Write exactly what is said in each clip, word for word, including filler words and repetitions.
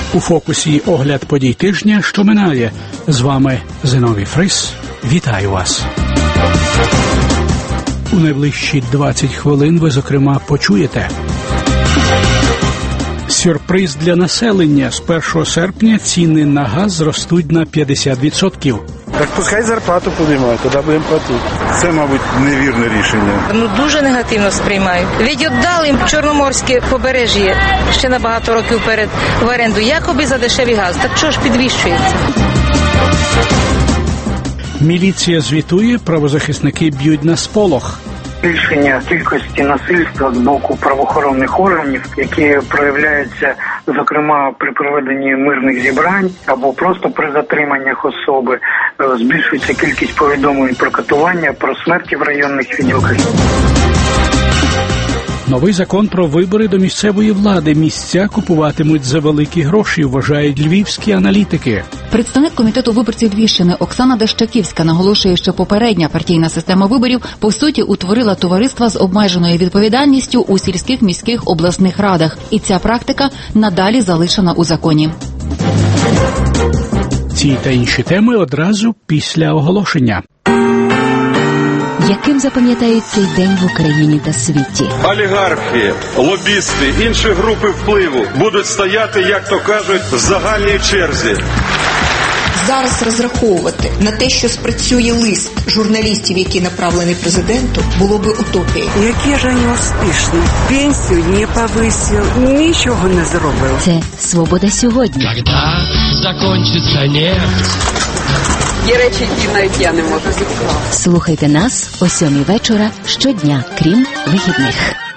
У фокусі огляд подій тижня, що минає. З вами Зиновій Фрис. Вітаю вас. У найближчі двадцять хвилин ви, зокрема, почуєте. Сюрприз для населення. З першого серпня ціни на газ зростуть на п'ятдесят відсотків. Так пускай зарплату піднімають, тоді будемо платити. Це, мабуть, невірне рішення. Ну, дуже негативно сприймаю. Віддали їм Чорноморське побережжя ще на багато років вперед в оренду, якоби за дешевий газ. Так що ж підвищується? Міліція звітує, правозахисники б'ють на сполох. Збільшення кількості насильства з боку правоохоронних органів, які проявляються, зокрема, при проведенні мирних зібрань або просто при затриманнях особи, збільшується кількість повідомлень про катування, про смерті в районних відділках. Новий закон про вибори до місцевої влади. Місця купуватимуть за великі гроші, вважають львівські аналітики. Представник комітету виборців Львівщини Оксана Дещаківська наголошує, що попередня партійна система виборів по суті утворила товариства з обмеженою відповідальністю у сільських, міських, обласних радах. І ця практика надалі залишена у законі. Ці та інші теми одразу після оголошення. Яким запам'ятають цей день в Україні та світі? Олігархи, лобісти, інші групи впливу будуть стояти, як то кажуть, в загальній черзі. Зараз розраховувати на те, що спрацює лист журналістів, який направлений президенту, було би утопією. Які ж вони успішні? Пенсію не повисив, нічого не зробив. Це «Свобода сьогодні». Когда закінчиться нефть? Є речі, які навіть я не можу зібрати. Слухайте нас о сьомій вечора щодня, крім вихідних.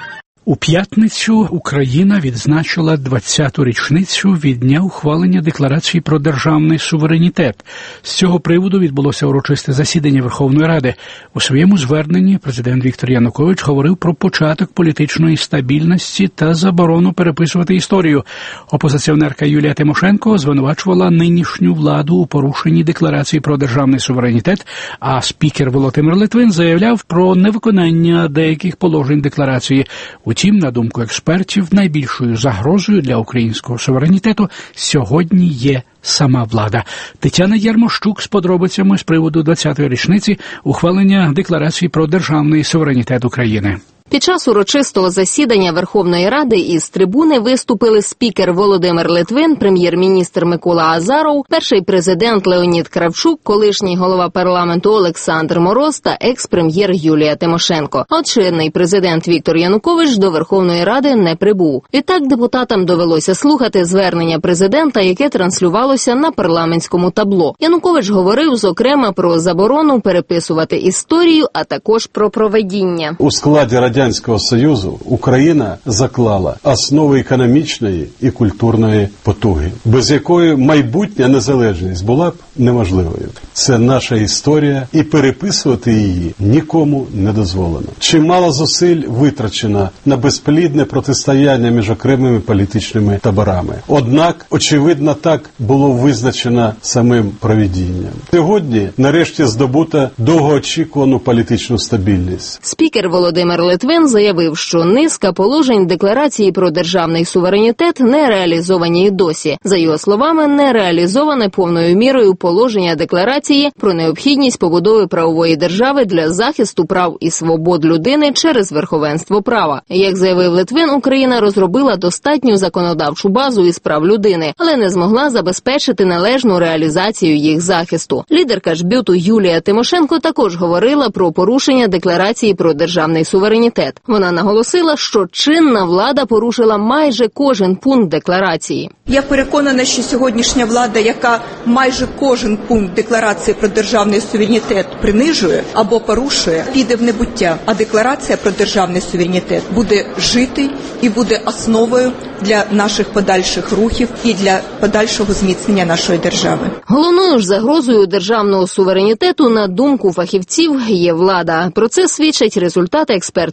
У п'ятницю Україна відзначила двадцяту річницю від дня ухвалення Декларації про державний суверенітет. З цього приводу відбулося урочисте засідання Верховної Ради. У своєму зверненні президент Віктор Янукович говорив про початок політичної стабільності та заборону переписувати історію. Опозиціонерка Юлія Тимошенко звинувачувала нинішню владу у порушенні Декларації про державний суверенітет, а спікер Володимир Литвин заявляв про невиконання деяких положень декларації. Утім, на думку експертів, найбільшою загрозою для українського суверенітету сьогодні є сама влада. Тетяна Ярмощук з подробицями з приводу двадцятої річниці ухвалення Декларації про державний суверенітет України. Під час урочистого засідання Верховної Ради із трибуни виступили спікер Володимир Литвин, прем'єр-міністр Микола Азаров, перший президент Леонід Кравчук, колишній голова парламенту Олександр Мороз та екс-прем'єр Юлія Тимошенко. А чинний президент Віктор Янукович до Верховної Ради не прибув. Відтак депутатам довелося слухати звернення президента, яке транслювалося на парламентському табло. Янукович говорив, зокрема, про заборону переписувати історію, а також про проведіння. У складі Радянського Союзу Україна заклала основи економічної і культурної потуги, без якої майбутня незалежність була б неможливою. Це наша історія, і переписувати її нікому не дозволено. Чимало зусиль витрачено на безплідне протистояння між окремими політичними таборами. Однак, очевидно, так було визначено самим провидінням. Сьогодні, нарешті, здобута довгоочікувану політичну стабільність. Спікер Володимир Литвин заявив, що низка положень Декларації про державний суверенітет не реалізовані і досі. За його словами, не реалізоване повною мірою положення Декларації про необхідність побудови правової держави для захисту прав і свобод людини через верховенство права. Як заявив Литвин, Україна розробила достатню законодавчу базу із прав людини, але не змогла забезпечити належну реалізацію їх захисту. Лідерка ж БЮТу Юлія Тимошенко також говорила про порушення Декларації про державний суверенітет. Вона наголосила, що чинна влада порушила майже кожен пункт декларації. Я переконана, що сьогоднішня влада, яка майже кожен пункт Декларації про державний суверенітет принижує або порушує, піде в небуття. А Декларація про державний суверенітет буде жити і буде основою для наших подальших рухів і для подальшого зміцнення нашої держави. Головною ж загрозою державного суверенітету, на думку фахівців, є влада. Про це свідчать результати експертного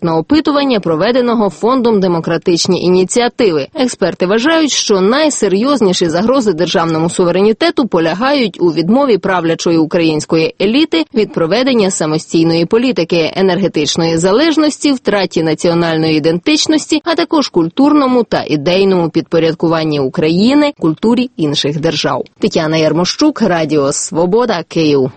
на опитування, проведеного Фондом демократичні ініціативи. Експерти вважають, що найсерйозніші загрози державному суверенітету полягають у відмові правлячої української еліти від проведення самостійної політики, енергетичної залежності, втраті національної ідентичності, а також культурному та ідейному підпорядкуванні України культурі інших держав. Тетяна Ярмощук, Радіо Свобода, Київ.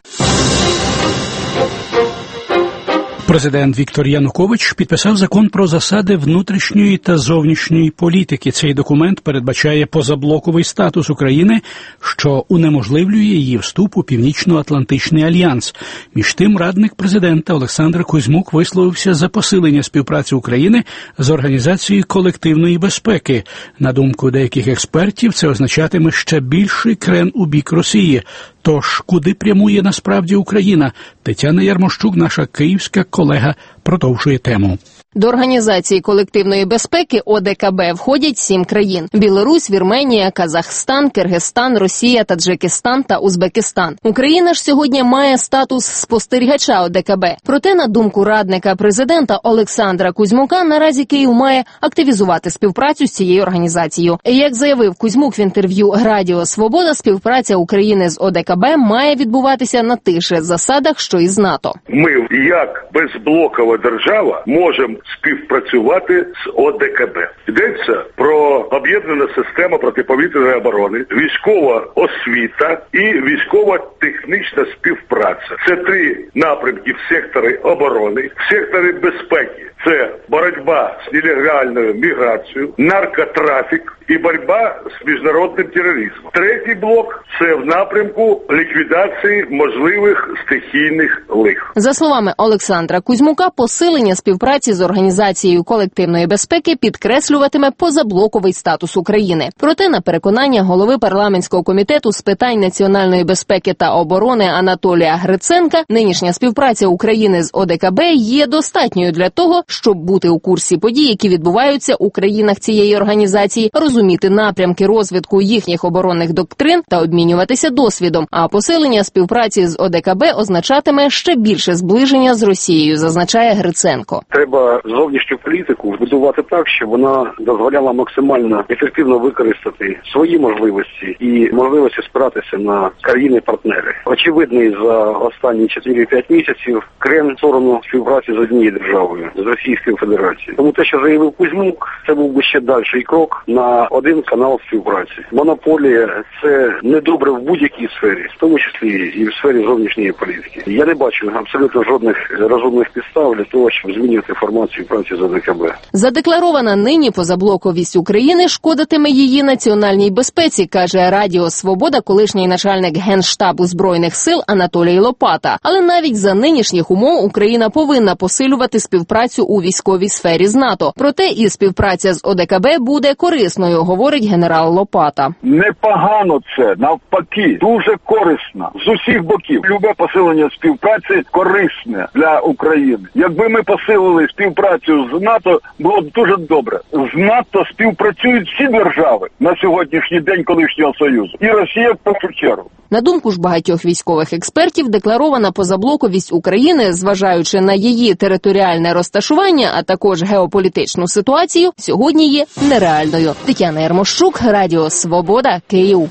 Президент Віктор Янукович підписав закон про засади внутрішньої та зовнішньої політики. Цей документ передбачає позаблоковий статус України, що унеможливлює її вступ у Північно-Атлантичний альянс. Між тим, радник президента Олександр Кузьмук висловився за посилення співпраці України з Організацією колективної безпеки. На думку деяких експертів, це означатиме ще більший крен у бік Росії. Тож, куди прямує насправді Україна? Тетяна Ярмощук, наша київська колега, продовжує тему. До Організації колективної безпеки О Де Ка Бе входять сім країн – Білорусь, Вірменія, Казахстан, Киргизстан, Росія, Таджикистан та Узбекистан. Україна ж сьогодні має статус спостерігача О Де Ка Бе. Проте, на думку радника президента Олександра Кузьмука, наразі Київ має активізувати співпрацю з цією організацією. Як заявив Кузьмук в інтерв'ю Радіо Свобода, співпраця України з О Де Ка Бе має відбуватися на тих же засадах, що і з НАТО. Ми, як безблокова держава, можемо співпрацювати з О Де Ка Бе. Йдеться про об'єднану систему протиповітряної оборони, військова освіта і військово-технічна співпраця. Це три напрямки в секторі оборони, в секторі безпеки. Це боротьба з нелегальною міграцією, наркотрафік і боротьба з міжнародним тероризмом. Третій блок – це в напрямку ліквідації можливих стихійних лих. За словами Олександра Кузьмука, посилення співпраці з Організацією колективної безпеки підкреслюватиме позаблоковий статус України. Проте, на переконання голови парламентського комітету з питань національної безпеки та оборони Анатолія Гриценка, нинішня співпраця України з О Де Ка Бе є достатньою для того, щоб бути у курсі подій, які відбуваються у країнах цієї організації, розуміти напрямки розвитку їхніх оборонних доктрин та обмінюватися досвідом. А посилення співпраці з О Де Ка Бе означатиме ще більше зближення з Росією, зазначає Гриценко. Треба зовнішню політику будувати так, щоб вона дозволяла максимально ефективно використати свої можливості і можливості спиратися на країни-партнери. Очевидний за останні чотири-п'ять місяців крен в сторону співпраці з однією державою, з Російською Федерацією. Тому те, що заявив Кузьмук, це був би ще дальший крок на один канал співпраці. Монополія – це недобре в будь-якій сфері, в тому числі і в сфері зовнішньої політики. Я не бачу абсолютно жодних розумних підстав для того, щоб змінювати формацію праці з О Де Ка Бе. Задекларована нині позаблоковість України шкодитиме її національній безпеці, каже Радіо Свобода колишній начальник Генштабу Збройних сил Анатолій Лопата. Але навіть за нинішніх умов Україна повинна посилювати співпрацю у військовій сфері з НАТО. Проте і співпраця з О Де Ка Бе буде корисною, говорить генерал Лопата. Непогано це, навпаки, дуже корисно. З усіх боків. Любе посилення співпраці корисне для України. Якби ми посилили співпрацю з НАТО, було б дуже добре. З НАТО співпрацюють всі держави на сьогоднішній день колишнього Союзу. І Росія в першу чергу. На думку ж багатьох військових експертів, декларована позаблоковість України, зважаючи на її територіальне розташування, а також геополітичну ситуацію, сьогодні є нереальною. Тетяна Ярмощук, Радіо Свобода, Київ.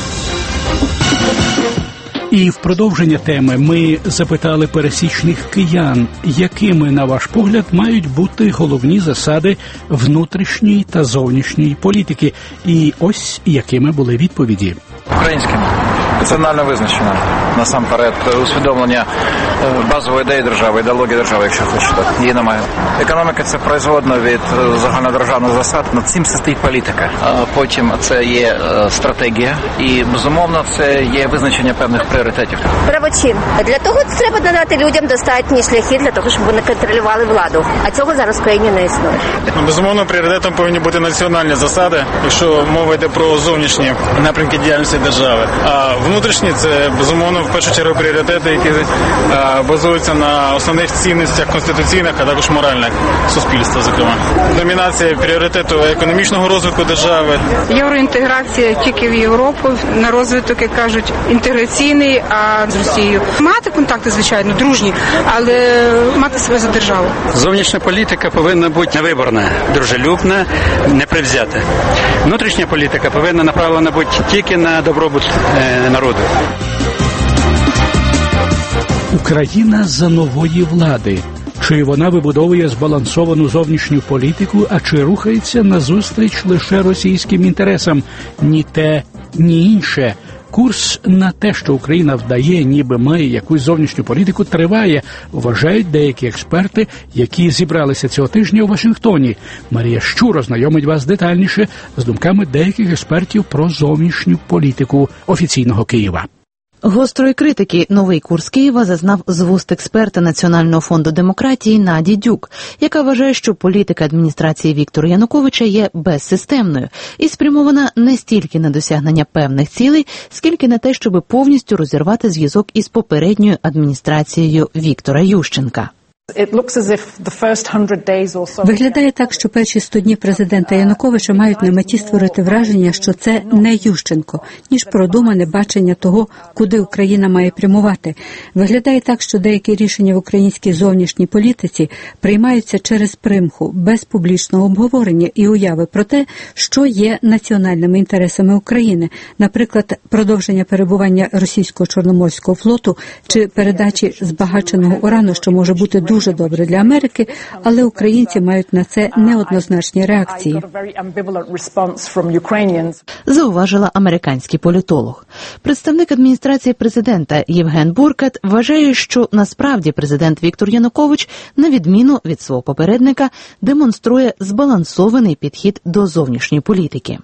І в продовження теми ми запитали пересічних киян, якими, на ваш погляд, мають бути головні засади внутрішньої та зовнішньої політики. І ось якими були відповіді. Українськими. Національно визначена, насамперед, усвідомлення базової ідеї держави, ідеології держави, якщо хочете. Її немає. Економіка – це производна від загальнодержавних засад, над цим стоїть політика. А потім це є стратегія і, безумовно, це є визначення певних пріоритетів. Правочин. Для того треба надати людям достатні шляхи для того, щоб вони контролювали владу. А цього зараз в країні не існує. Безумовно, пріоритетом повинні бути національні засади, якщо мова йде про зовнішні напрямки діяльності держави. А внутрішні – це, безумовно, в першу чергу пріоритети, які базуються на основних цінностях конституційних, а також моральних суспільства, зокрема. Домінація пріоритету економічного розвитку держави. Євроінтеграція тільки в Європу, на розвиток, як кажуть, інтеграційний, а з Росією. Мати контакти, звичайно, дружні, але мати себе за державу. Зовнішня політика повинна бути невиборна, дружелюбна, непредвзята. Внутрішня політика повинна направлена бути тільки на добробут е, народу. Україна за нової влади. Чи вона вибудовує збалансовану зовнішню політику, а чи рухається назустріч лише російським інтересам? Ні те, ні інше. Курс на те, що Україна вдає, ніби має якусь зовнішню політику, триває, вважають деякі експерти, які зібралися цього тижня у Вашингтоні. Марія Щур ознайомить вас детальніше з думками деяких експертів про зовнішню політику офіційного Києва. Гострої критики новий курс Києва зазнав з вуст експерта Національного фонду демократії Наді Дюк, яка вважає, що політика адміністрації Віктора Януковича є безсистемною і спрямована не стільки на досягнення певних цілей, скільки на те, щоб повністю розірвати зв'язок із попередньою адміністрацією Віктора Ющенка. Виглядає так, що перші сто днів президента Януковича мають на меті створити враження, що це не Ющенко, ніж продумане бачення того, куди Україна має прямувати. Виглядає так, що деякі рішення в українській зовнішній політиці приймаються через примху, без публічного обговорення і уяви про те, що є національними інтересами України, наприклад, продовження перебування російського Чорноморського флоту чи передачі збагаченого урану, що може бути дуже дуже добре для Америки, але українці мають на це неоднозначні реакції. Зауважила американський політолог. Представник адміністрації президента Євген Буркат вважає, що насправді президент Віктор Янукович, на відміну від свого попередника, демонструє збалансований підхід до зовнішньої політики.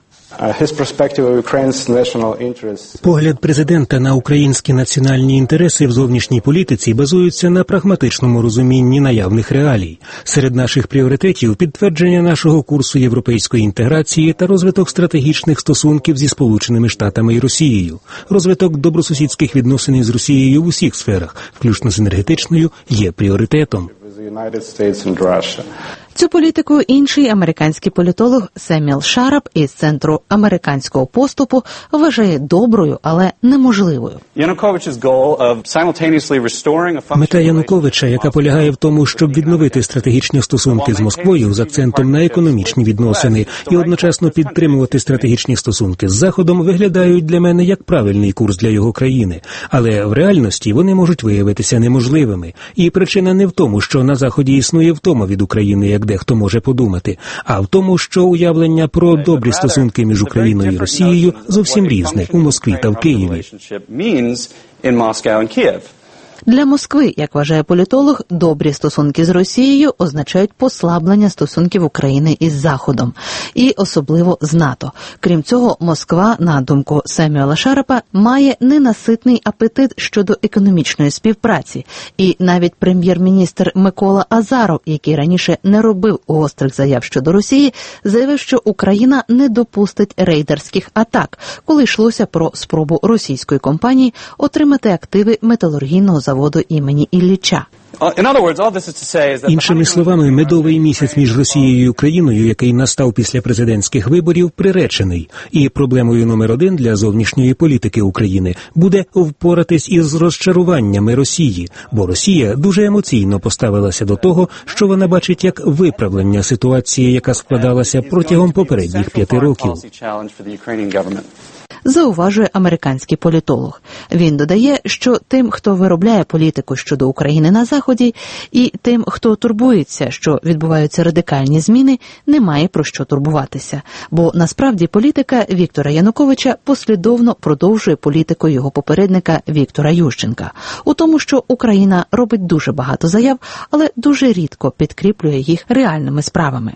Погляд президента на українські національні інтереси в зовнішній політиці базується на прагматичному розумінні наявних реалій. Серед наших пріоритетів – підтвердження нашого курсу європейської інтеграції та розвиток стратегічних стосунків зі Сполученими Штатами і Росією. Розвиток добросусідських відносин із Росією в усіх сферах, включно з енергетичною, є пріоритетом. Цю політику інший американський політолог Семюел Шарап із Центру американського поступу вважає доброю, але неможливою. Мета Януковича, яка полягає в тому, щоб відновити стратегічні стосунки з Москвою з акцентом на економічні відносини і одночасно підтримувати стратегічні стосунки з Заходом, виглядають для мене як правильний курс для його країни. Але в реальності вони можуть виявитися неможливими. І причина не в тому, що на Заході існує втома від України, як дехто може подумати, а в тому, що уявлення про добрі стосунки між Україною і Росією зовсім різне у Москві та в Києві. Для Москви, як вважає політолог, добрі стосунки з Росією означають послаблення стосунків України із Заходом, і особливо з НАТО. Крім цього, Москва, на думку Семюела Шарапа, має ненаситний апетит щодо економічної співпраці. І навіть прем'єр-міністр Микола Азаров, який раніше не робив гострих заяв щодо Росії, заявив, що Україна не допустить рейдерських атак, коли йшлося про спробу російської компанії отримати активи металургійного заводу імені Ілліча. Іншими словами, медовий місяць між Росією і Україною, який настав після президентських виборів, приречений. І проблемою номер один для зовнішньої політики України буде впоратись із розчаруваннями Росії, бо Росія дуже емоційно поставилася до того, що вона бачить як виправлення ситуації, яка складалася протягом попередніх п'яти років. Зауважує американський політолог. Він додає, що тим, хто виробляє політику щодо України на Заході, і тим, хто турбується, що відбуваються радикальні зміни, немає про що турбуватися. Бо насправді політика Віктора Януковича послідовно продовжує політику його попередника Віктора Ющенка. У тому, що Україна робить дуже багато заяв, але дуже рідко підкріплює їх реальними справами.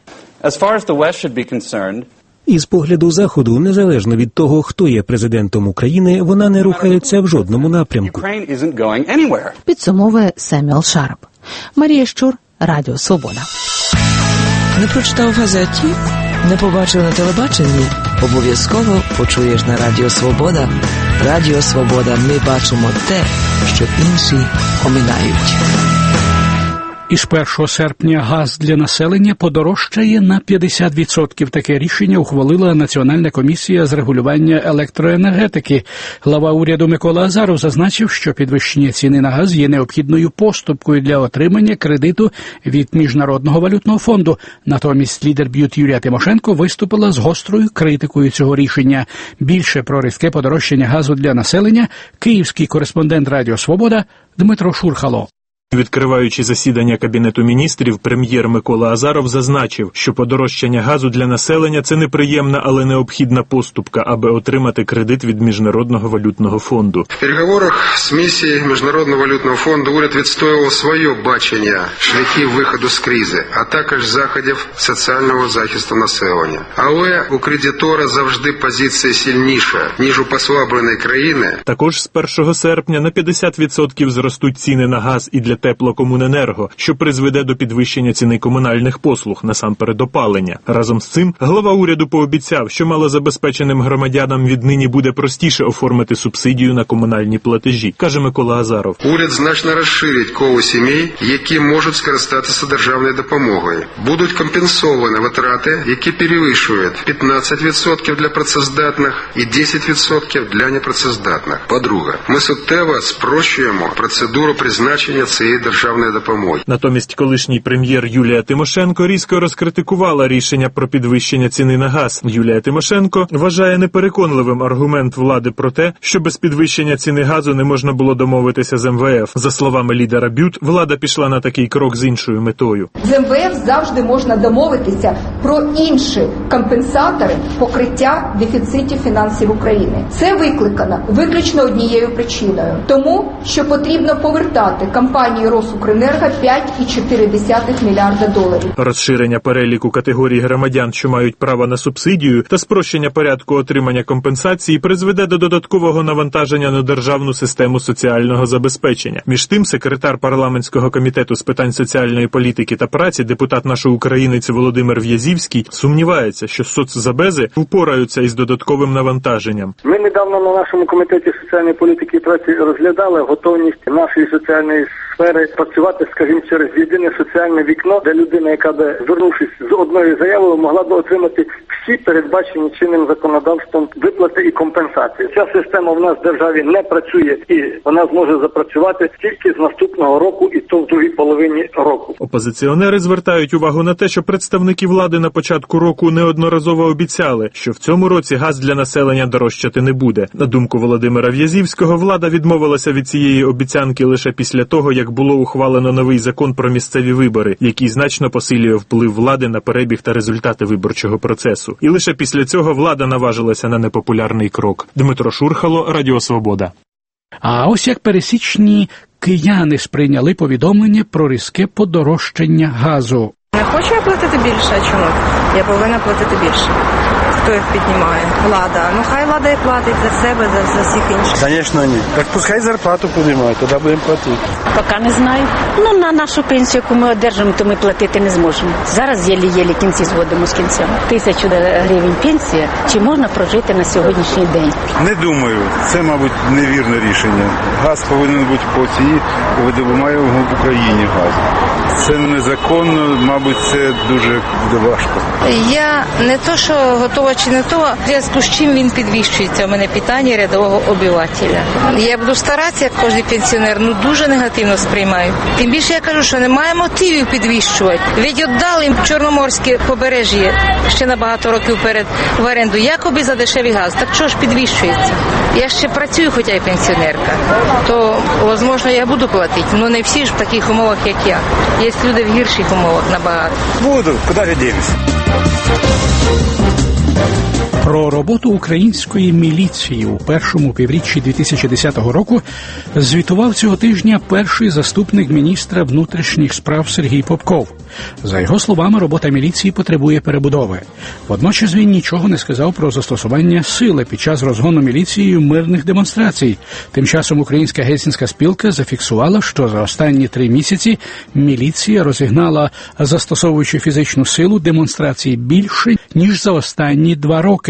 Із погляду Заходу, незалежно від того, хто є президентом України, вона не рухається в жодному напрямку. Підсумовує Семюел Шарап. Марія Щур, Радіо Свобода. Не прочитав в газеті? Не побачив на телебаченні? Обов'язково почуєш на Радіо Свобода. Радіо Свобода. Ми бачимо те, що інші оминають. Із першого серпня газ для населення подорожчає на п'ятдесят відсотків. Таке рішення ухвалила Національна комісія з регулювання електроенергетики. Глава уряду Микола Азаров зазначив, що підвищення ціни на газ є необхідною поступкою для отримання кредиту від Міжнародного валютного фонду. Натомість лідер БЮТ Юлія Тимошенко виступила з гострою критикою цього рішення. Більше про різке подорожчання газу для населення київський кореспондент Радіо Свобода Дмитро Шурхало. Відкриваючи засідання Кабінету міністрів, прем'єр Микола Азаров зазначив, що подорожчання газу для населення – це неприємна, але необхідна поступка, аби отримати кредит від Міжнародного валютного фонду. В переговорах з місією Міжнародного валютного фонду уряд відстоював своє бачення шляхів виходу з кризи, а також заходів соціального захисту населення. Але у кредитора завжди позиція сильніша, ніж у послабленої країни. Також з першого серпня на п'ятдесят відсотків зростуть ціни на газ і для Теплокомуненерго, що призведе до підвищення ціни комунальних послуг, насамперед опалення. Разом з цим глава уряду пообіцяв, що малозабезпеченим громадянам віднині буде простіше оформити субсидію на комунальні платежі, каже Микола Азаров. Уряд значно розширить коло сімей, які можуть скористатися державною допомогою. Будуть компенсовані витрати, які перевищують п'ятнадцять відсотків для працездатних і десять відсотків для непрацездатних. По-друге, ми суттєво спрощуємо процедуру призначення цієї державної допомоги. Натомість колишній прем'єр Юлія Тимошенко різко розкритикувала рішення про підвищення ціни на газ. Юлія Тимошенко вважає непереконливим аргумент влади про те, що без підвищення ціни газу не можна було домовитися з ем ве еф. За словами лідера БЮТ, влада пішла на такий крок з іншою метою. З ем ве еф завжди можна домовитися про інші компенсатори покриття дефіцитів фінансів України. Це викликано виключно однією причиною. Тому, що потрібно повертати компанії Росукренерго п'ять цілих чотири десятих мільярда доларів. Розширення переліку категорій громадян, що мають право на субсидію, та спрощення порядку отримання компенсації призведе до додаткового навантаження на державну систему соціального забезпечення. Між тим, секретар парламентського комітету з питань соціальної політики та праці, депутат нашої українець Володимир В'язівський, сумнівається, що соцзабези впораються із додатковим навантаженням. Ми недавно на нашому комітеті соціальної політики і праці розглядали готовність нашої соціальної сфери працювати, скажімо, через єдине соціальне вікно, де людина, яка би, звернувшись з одною заявою, могла б отримати всі передбачені чинним законодавством виплати і компенсації. Ця система в нас в державі не працює, і вона зможе запрацювати тільки з наступного року, і то в другій половині року. Опозиціонери звертають увагу на те, що представники влади на початку року неодноразово обіцяли, що в цьому році газ для населення дорожчати не буде. На думку Володимира В'язівського, влада відмовилася від цієї обіцянки лише після того, як було ухвалено новий закон про місцеві вибори, який значно посилює вплив влади на перебіг та результати виборчого процесу. І лише після цього влада наважилася на непопулярний крок. Дмитро Шурхало, Радіо Свобода. А ось як пересічні кияни сприйняли повідомлення про різке подорожчання газу. Не хочу я платити більше, а чому? Я повинна платити більше. Хто їх піднімає? Влада. Ну хай влада і платить за себе, за, за всіх інших. Звісно, ні. Так пускай зарплату піднімають, тоді будемо платити. Поки не знаю. Ну, на нашу пенсію, яку ми одержимо, то ми платити не зможемо. Зараз єлі-єлі кінці зводимо з кінцем. Тисячу гривень пенсія. Чи можна прожити на сьогоднішній день? Не думаю. Це, мабуть, невірне рішення. Газ повинен бути по цій, видобуваємо в Україні газ. Це незаконно, мабуть, це дуже буде важко. Я не то, що готова чи не то, в зв'язку з чим він підвищується. У мене питання рядового обивателя. Я буду старатися, як кожен пенсіонер, ну дуже негативно сприймаю. Тим більше я кажу, що немає мотивів підвищувати. Ведь віддали їм Чорноморське побережжя ще на багато років перед в оренду, якоби за дешевий газ. Так чого ж підвищується? Я ще працюю, хоча й пенсіонерка. То, можливо, я буду платити, але не всі ж в таких умовах, як я. Є люди в гірших умовах набагато. Буду, куди я дінусь? Про роботу української міліції у першому півріччі дві тисячі десятого року звітував цього тижня перший заступник міністра внутрішніх справ Сергій Попков. За його словами, робота міліції потребує перебудови. Водночас він нічого не сказав про застосування сили під час розгону міліцією мирних демонстрацій. Тим часом Українська гельсінська спілка зафіксувала, що за останні три місяці міліція розігнала, застосовуючи фізичну силу, демонстрації більше, ніж за останні два роки.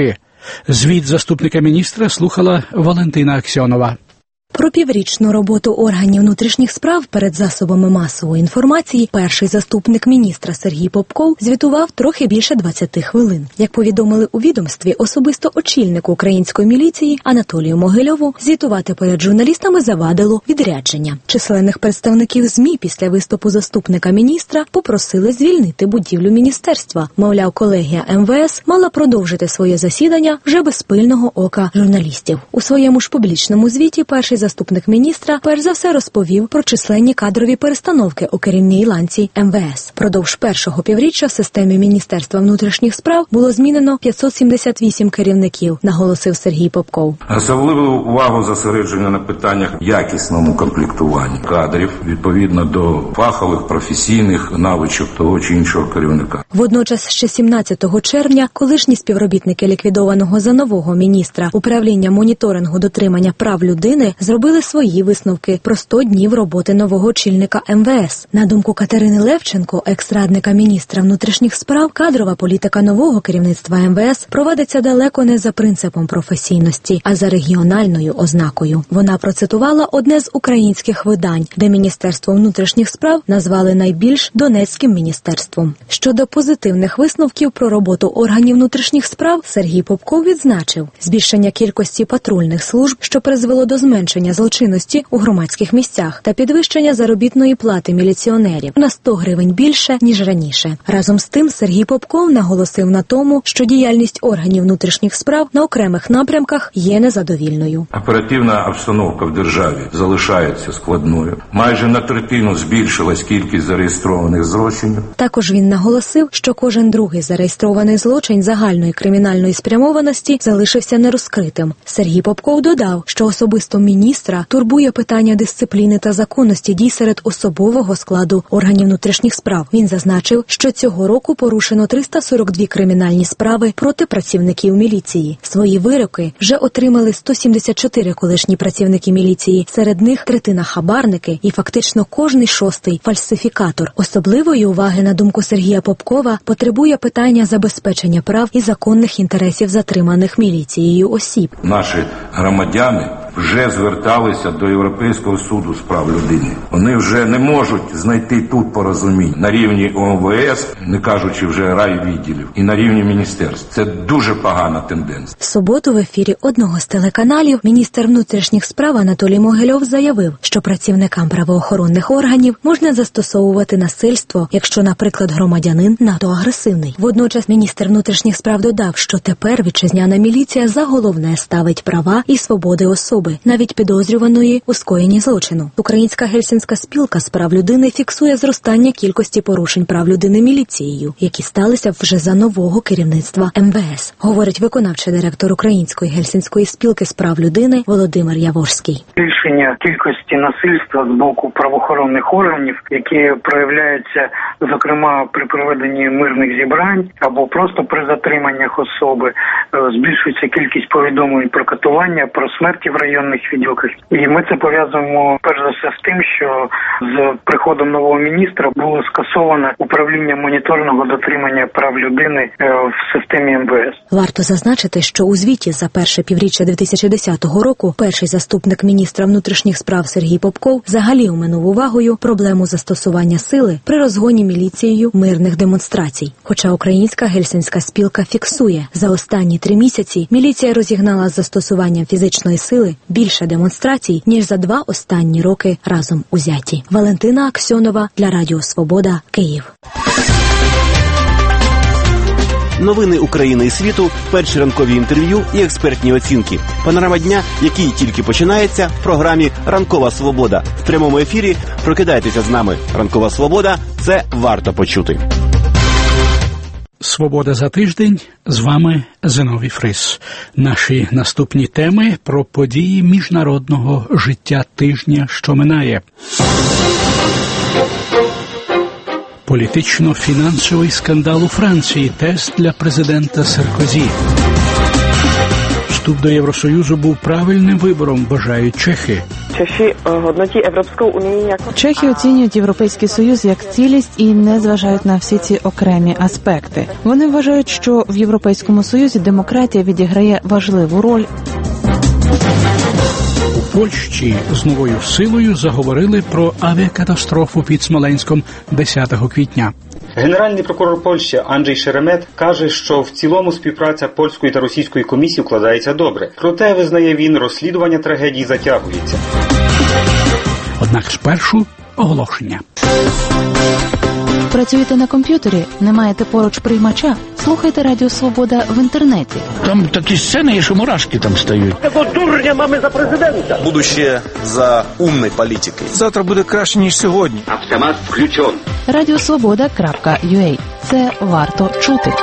Звіт заступника міністра слухала Валентина Аксьонова. Про піврічну роботу органів внутрішніх справ перед засобами масової інформації перший заступник міністра Сергій Попков звітував трохи більше двадцяти хвилин. Як повідомили у відомстві, особисто очільнику української міліції Анатолію Могильову звітувати перед журналістами завадило відрядження. Численних представників ЗМІ після виступу заступника міністра попросили звільнити будівлю міністерства. Мовляв, колегія ем ве ес мала продовжити своє засідання вже без пильного ока журналістів. У своєму ж публічному звіті перший заступник міністра перш за все розповів про численні кадрові перестановки у керівній ланці ем ве ес. Продовж першого півріччя в системі Міністерства внутрішніх справ було змінено п'ятсот сімдесят вісім керівників, наголосив Сергій Попков. Особливу увагу зосереджено на питаннях якісному комплектуванні кадрів відповідно до фахових, професійних навичок того чи іншого керівника. Водночас ще сімнадцятого червня колишні співробітники ліквідованого за нового міністра управління моніторингу дотримання прав людини зробили свої висновки про сто днів роботи нового очільника ем ве ес. На думку Катерини Левченко, екс-радника міністра внутрішніх справ, кадрова політика нового керівництва ем ве ес проводиться далеко не за принципом професійності, а за регіональною ознакою. Вона процитувала одне з українських видань, де Міністерство внутрішніх справ назвали найбільш Донецьким міністерством. Щодо позитивних висновків про роботу органів внутрішніх справ, Сергій Попков відзначив збільшення кількості патрульних служб, що призвело до зменшення злочинності у громадських місцях та підвищення заробітної плати міліціонерів на сто гривень більше, ніж раніше. Разом з тим Сергій Попков наголосив на тому, що діяльність органів внутрішніх справ на окремих напрямках є незадовільною. Оперативна обстановка в державі залишається складною. Майже на третину збільшилась кількість зареєстрованих злочинів. Також він наголосив, що кожен другий зареєстрований злочин загальної кримінальної спрямованості залишився нерозкритим. Сергій Попков додав, що особисто міністра турбує питання дисципліни та законності дій серед особового складу органів внутрішніх справ. Він зазначив, що цього року порушено триста сорок дві кримінальні справи проти працівників міліції. Свої вироки вже отримали сто сімдесят чотири колишні працівники міліції, серед них третина хабарники і фактично кожний шостий фальсифікатор. Особливої уваги, на думку Сергія Попкова, потребує питання забезпечення прав і законних інтересів затриманих міліцією осіб. Наші громадяни вже зверталися до Європейського суду з прав людини. Вони вже не можуть знайти тут порозумінь на рівні о ем ве ес, не кажучи вже райвідділів, і на рівні міністерств. Це дуже погана тенденція. В суботу в ефірі одного з телеканалів міністр внутрішніх справ Анатолій Могильов заявив, що працівникам правоохоронних органів можна застосовувати насильство, якщо, наприклад, громадянин надто агресивний. Водночас міністр внутрішніх справ додав, що тепер вітчизняна міліція за головне ставить права і свободи особи, навіть підозрюваної у скоєнні злочину. Українська гельсінська спілка з прав людини фіксує зростання кількості порушень прав людини міліцією, які сталися вже за нового керівництва ем ве ес, говорить виконавчий директор Української гельсінської спілки з прав людини Володимир Яворський. Збільшення кількості насильства з боку правоохоронних органів, які проявляються, зокрема, при проведенні мирних зібрань або просто при затриманнях особи, збільшується кількість повідомлень про катування, про смерті в районних відділках. І ми це пов'язуємо перш за все з тим, що з приходом нового міністра було скасовано управління моніторного дотримання прав людини в системі ем ве ес. Варто зазначити, що у звіті за перше півріччя дві тисячі десятого року перший заступник міністра внутрішніх справ Сергій Попков взагалі оминув увагою проблему застосування сили при розгоні міліцією мирних демонстрацій. Хоча Українська гельсінська спілка фіксує, за останні три місяці міліція розігнала з застосуванням фізичної сили більше демонстрацій, ніж за два останні роки разом узяті. Валентина Аксьонова для Радіо Свобода, Київ. Новини України і світу, перші ранкові інтерв'ю і експертні оцінки. Панорама дня, який тільки починається в програмі «Ранкова свобода». В прямому ефірі прокидайтеся з нами. «Ранкова свобода» – це варто почути. «Свобода за тиждень». З вами Зиновій Фрис. Наші наступні теми про події міжнародного життя тижня, що минає. Політично-фінансовий скандал у Франції – тест для президента Саркозі. Вступ до Євросоюзу був правильним вибором, вважають чехи. Чехи hodnotí Evropskou unii jako... Чехи оцінюють Європейський Союз як цілість і не зважають на всі ці окремі аспекти. Вони вважають, що в Європейському Союзі демократія відіграє важливу роль. У Польщі з новою силою заговорили про авіакатастрофу під Смоленськом десятого квітня. Генеральний прокурор Польщі Анджей Шеремет каже, що в цілому співпраця польської та російської комісій укладається добре. Проте, визнає він, розслідування трагедії затягується. Однак спершу оголошення. Працюєте на комп'ютері? Не маєте поруч приймача? Слухайте Радіо Свобода в інтернеті. Там такі сцени, що мурашки там стають. Такого дурня mamy за президента. Будущее за умной політикою. Завтра буде краще, ніж сьогодні. Автомат включен. радіо свобода крапка ю а. Це варто чути.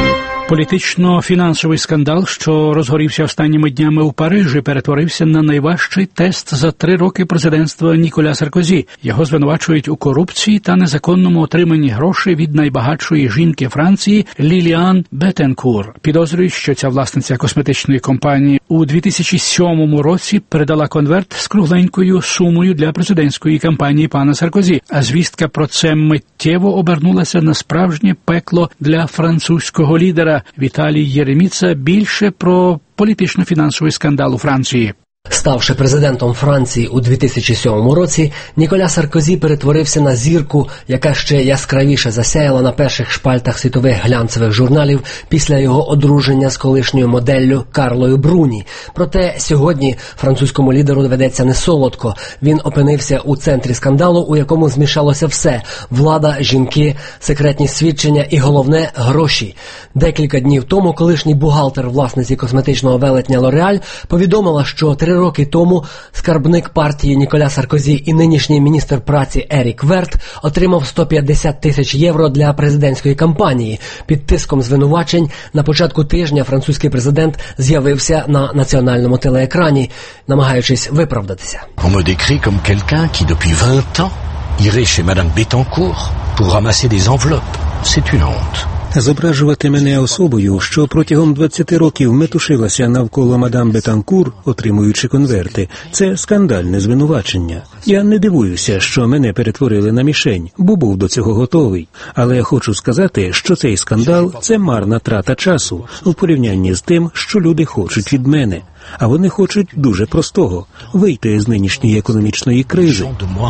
Політично-фінансовий скандал, що розгорівся останніми днями у Парижі, перетворився на найважчий тест за три роки президентства Ніколя Саркозі. Його звинувачують у корупції та незаконному отриманні грошей від найбагатшої жінки Франції Ліліан Бетенкур. Підозрюють, що ця власниця косметичної компанії у дві тисячі сьомому році передала конверт з кругленькою сумою для президентської кампанії пана Саркозі. А звістка про це миттєво обернулася на справжнє пекло для французького лідера. Віталій Єреміца більше про політично-фінансовий скандал у Франції. Ставши президентом Франції у дві тисячі сьомому році, Ніколя Саркозі перетворився на зірку, яка ще яскравіше засяяла на перших шпальтах світових глянцевих журналів після його одруження з колишньою моделлю Карлою Бруні. Проте сьогодні французькому лідеру доведеться не солодко. Він опинився у центрі скандалу, у якому змішалося все – влада, жінки, секретні свідчення і, головне, гроші. Декілька днів тому колишній бухгалтер власниці косметичного велетня Лореаль повідомила, що три роки тому скарбник партії Ніколя Саркозі і нинішній міністр праці Ерік Верт отримав сто п'ятдесят тисяч євро для президентської кампанії. Під тиском звинувачень на початку тижня французький президент з'явився на національному телеекрані, намагаючись виправдатися. On me décrit comme quelqu'un qui depuis vingt ans irait chez Madame Bettencourt pour ramasser des enveloppes. C'est une honte. Зображувати мене особою, що протягом двадцяти років метушилася навколо мадам Бетанкур, отримуючи конверти. Це скандальне звинувачення. Я не дивуюся, що мене перетворили на мішень, бо був до цього готовий. Але я хочу сказати, що цей скандал – це марна трата часу у порівнянні з тим, що люди хочуть від мене. А вони хочуть дуже простого – вийти з нинішньої економічної кризи.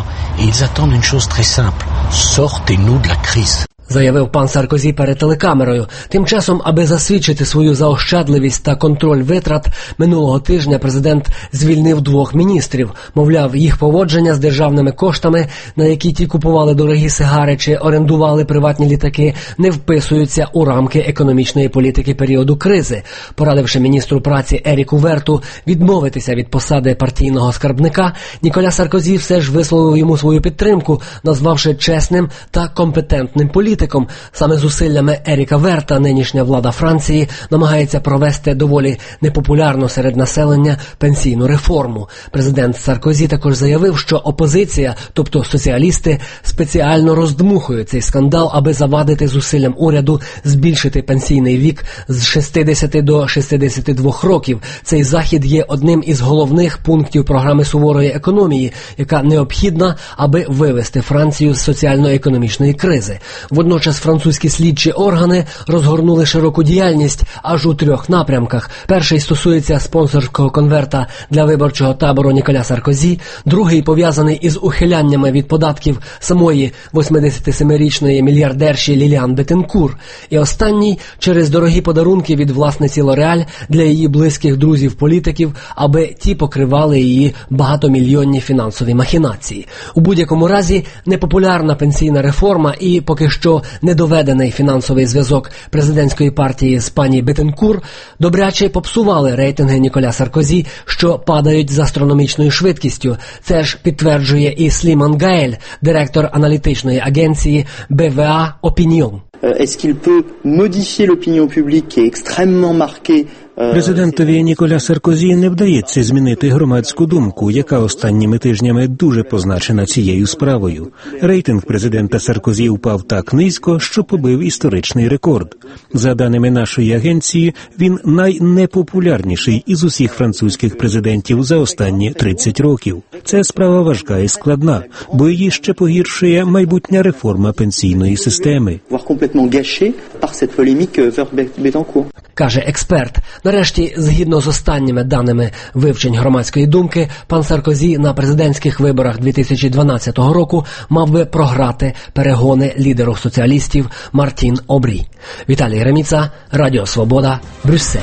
Заявив пан Саркозі перед телекамерою. Тим часом, аби засвідчити свою заощадливість та контроль витрат, минулого тижня президент звільнив двох міністрів. Мовляв, їх поводження з державними коштами, на які ті купували дорогі сигари чи орендували приватні літаки, не вписуються у рамки економічної політики періоду кризи. Порадивши міністру праці Еріку Верту відмовитися від посади партійного скарбника, Ніколя Саркозі все ж висловив йому свою підтримку, назвавши чесним та компетентним політиком. Саме зусиллями Еріка Верта нинішня влада Франції намагається провести доволі непопулярну серед населення пенсійну реформу. Президент Саркозі також заявив, що опозиція, тобто соціалісти, спеціально роздмухують цей скандал, аби завадити зусиллям уряду збільшити пенсійний вік з шістдесяти до шістдесяти двох років. Цей захід є одним із головних пунктів програми суворої економії, яка необхідна, аби вивести Францію з соціально-економічної кризи. Водночас французькі слідчі органи розгорнули широку діяльність аж у трьох напрямках. Перший стосується спонсорського конверта для виборчого табору Ніколя Саркозі, другий пов'язаний із ухиляннями від податків самої восьмидесятисемирічної мільярдерші Ліліан Бетенкур, і останній через дорогі подарунки від власниці Лореаль для її близьких друзів-політиків, аби ті покривали її багатомільйонні фінансові махінації. У будь-якому разі непопулярна пенсійна реформа і поки що недоведений фінансовий зв'язок президентської партії з пані Бетенкур добряче попсували рейтинги Ніколя Саркозі, що падають з астрономічною швидкістю. Це ж підтверджує і Сліман Гаель, директор аналітичної агенції бе ве а Opinion. Est-ce qu'il peut modifier l'opinion publique qui est extrêmement marquée Президентові Ніколя Саркозі не вдається змінити громадську думку, яка останніми тижнями дуже позначена цією справою. Рейтинг президента Саркозі впав так низько, що побив історичний рекорд. За даними нашої агенції, він найнепопулярніший із усіх французьких президентів за останні тридцять років. Це справа важка і складна, бо її ще погіршує майбутня реформа пенсійної системи. Каже експерт. Нарешті, згідно з останніми даними вивчень громадської думки, пан Саркозі на президентських виборах дві тисячі дванадцятого року мав би програти перегони лідеру соціалістів Мартін Обрі. Віталій Реміца, Радіо Свобода, Брюссель.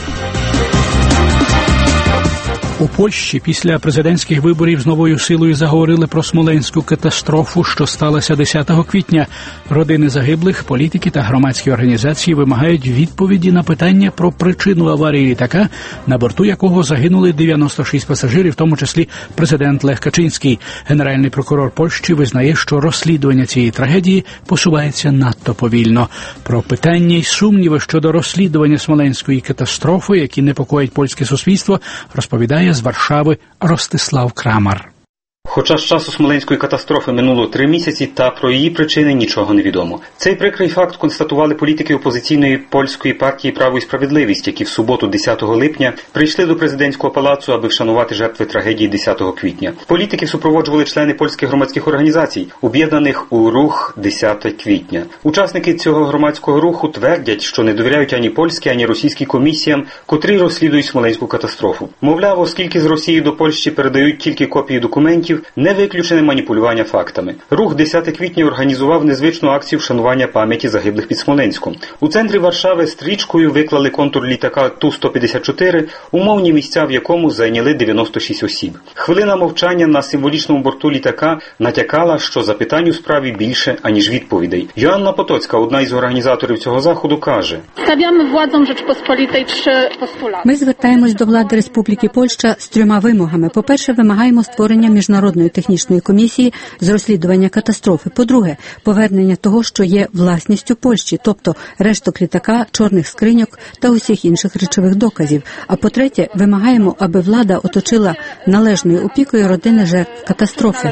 У Польщі після президентських виборів з новою силою заговорили про смоленську катастрофу, що сталася десятого квітня. Родини загиблих, політики та громадські організації вимагають відповіді на питання про причину аварії літака, на борту якого загинули дев'яносто шість пасажирів, в тому числі президент Лех Качинський. Генеральний прокурор Польщі визнає, що розслідування цієї трагедії посувається надто повільно. Про питання й сумніви щодо розслідування смоленської катастрофи, які непокоять польське суспільство, розповідає з Варшави Ростислав Крамар. Хоча з часу Смоленської катастрофи минуло три місяці, та про її причини нічого не відомо. Цей прикрий факт констатували політики опозиційної польської партії «Право і справедливість», які в суботу, десятого липня, прийшли до президентського палацу, аби вшанувати жертви трагедії десятого квітня. Політиків супроводжували члени польських громадських організацій, об'єднаних у рух десяте квітня. Учасники цього громадського руху твердять, що не довіряють ані польській, ані російській комісіям, котрі розслідують Смоленську катастрофу. Мовляв, оскільки з Росії до Польщі передають тільки копії документів, не виключене маніпулювання фактами. Рух десяте квітня організував незвичну акцію вшанування пам'яті загиблих під Смоленськом. У центрі Варшави стрічкою виклали контур літака Ту сто п'ятдесят чотири, умовні місця в якому зайняли дев'яносто шість осіб. Хвилина мовчання на символічному борту літака натякала, що запитань у справі більше, аніж відповідей. Йоанна Потоцька, одна із організаторів цього заходу, каже: Ми звертаємось до влади Республіки Польща з трьома вимогами. По-перше, вимагаємо створення міжнародної технічної комісії з розслідування катастрофи. По-друге, повернення того, що є власністю Польщі, тобто решток літака, чорних скриньок та усіх інших речових доказів. А по-третє, вимагаємо, аби влада оточила належною опікою родини жертв катастрофи.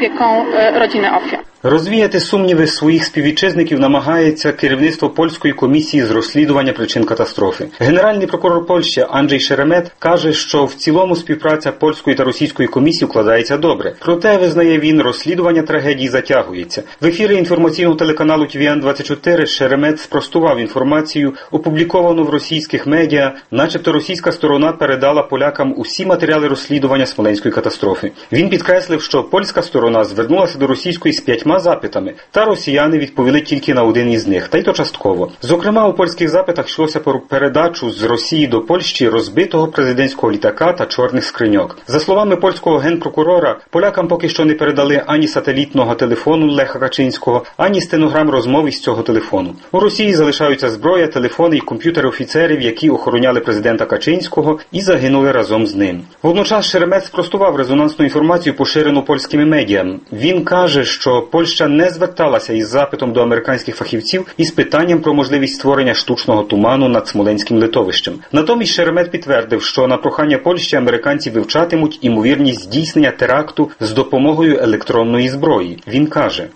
Розвіяти сумніви своїх співвітчизників намагається керівництво польської комісії з розслідування причин катастрофи. Генеральний прокурор Польщі Анджей Шеремет каже, що в цілому співпраця польської та російської комісії вкладається добре. Проте, визнає він, розслідування трагедії затягується. В ефірі інформаційного телеканалу Ті Ві Ен двадцять чотири Шеремет спростував інформацію, опубліковану в російських медіа, начебто російська сторона передала полякам усі матеріали розслідування Смоленської катастрофи. Він підкреслив, що польська сторона звернулася до російської з п'ятьма запитами, та росіяни відповіли тільки на один із них, та й то частково. Зокрема, у польських запитах йшлося про передачу з Росії до Польщі розбитого президентського літака та чорних скриньок. За словами польського генпрокурора, полякам поки що не передали ані сателітного телефону Леха Качинського, ані стенограм розмов із цього телефону. У Росії залишаються зброя, телефони і комп'ютери офіцерів, які охороняли президента Качинського і загинули разом з ним. Водночас Шеремет спростував резонансну інформацію, поширену польськими медіа. Він каже, що Польща не зверталася із запитом до американських фахівців із питанням про можливість створення штучного туману над Смоленським литовищем. Натомість Шеремет підтвердив, що на прохання Польщі американці вивчатимуть імовірність здійснення теракту з допомогою електронної зброї. Він каже: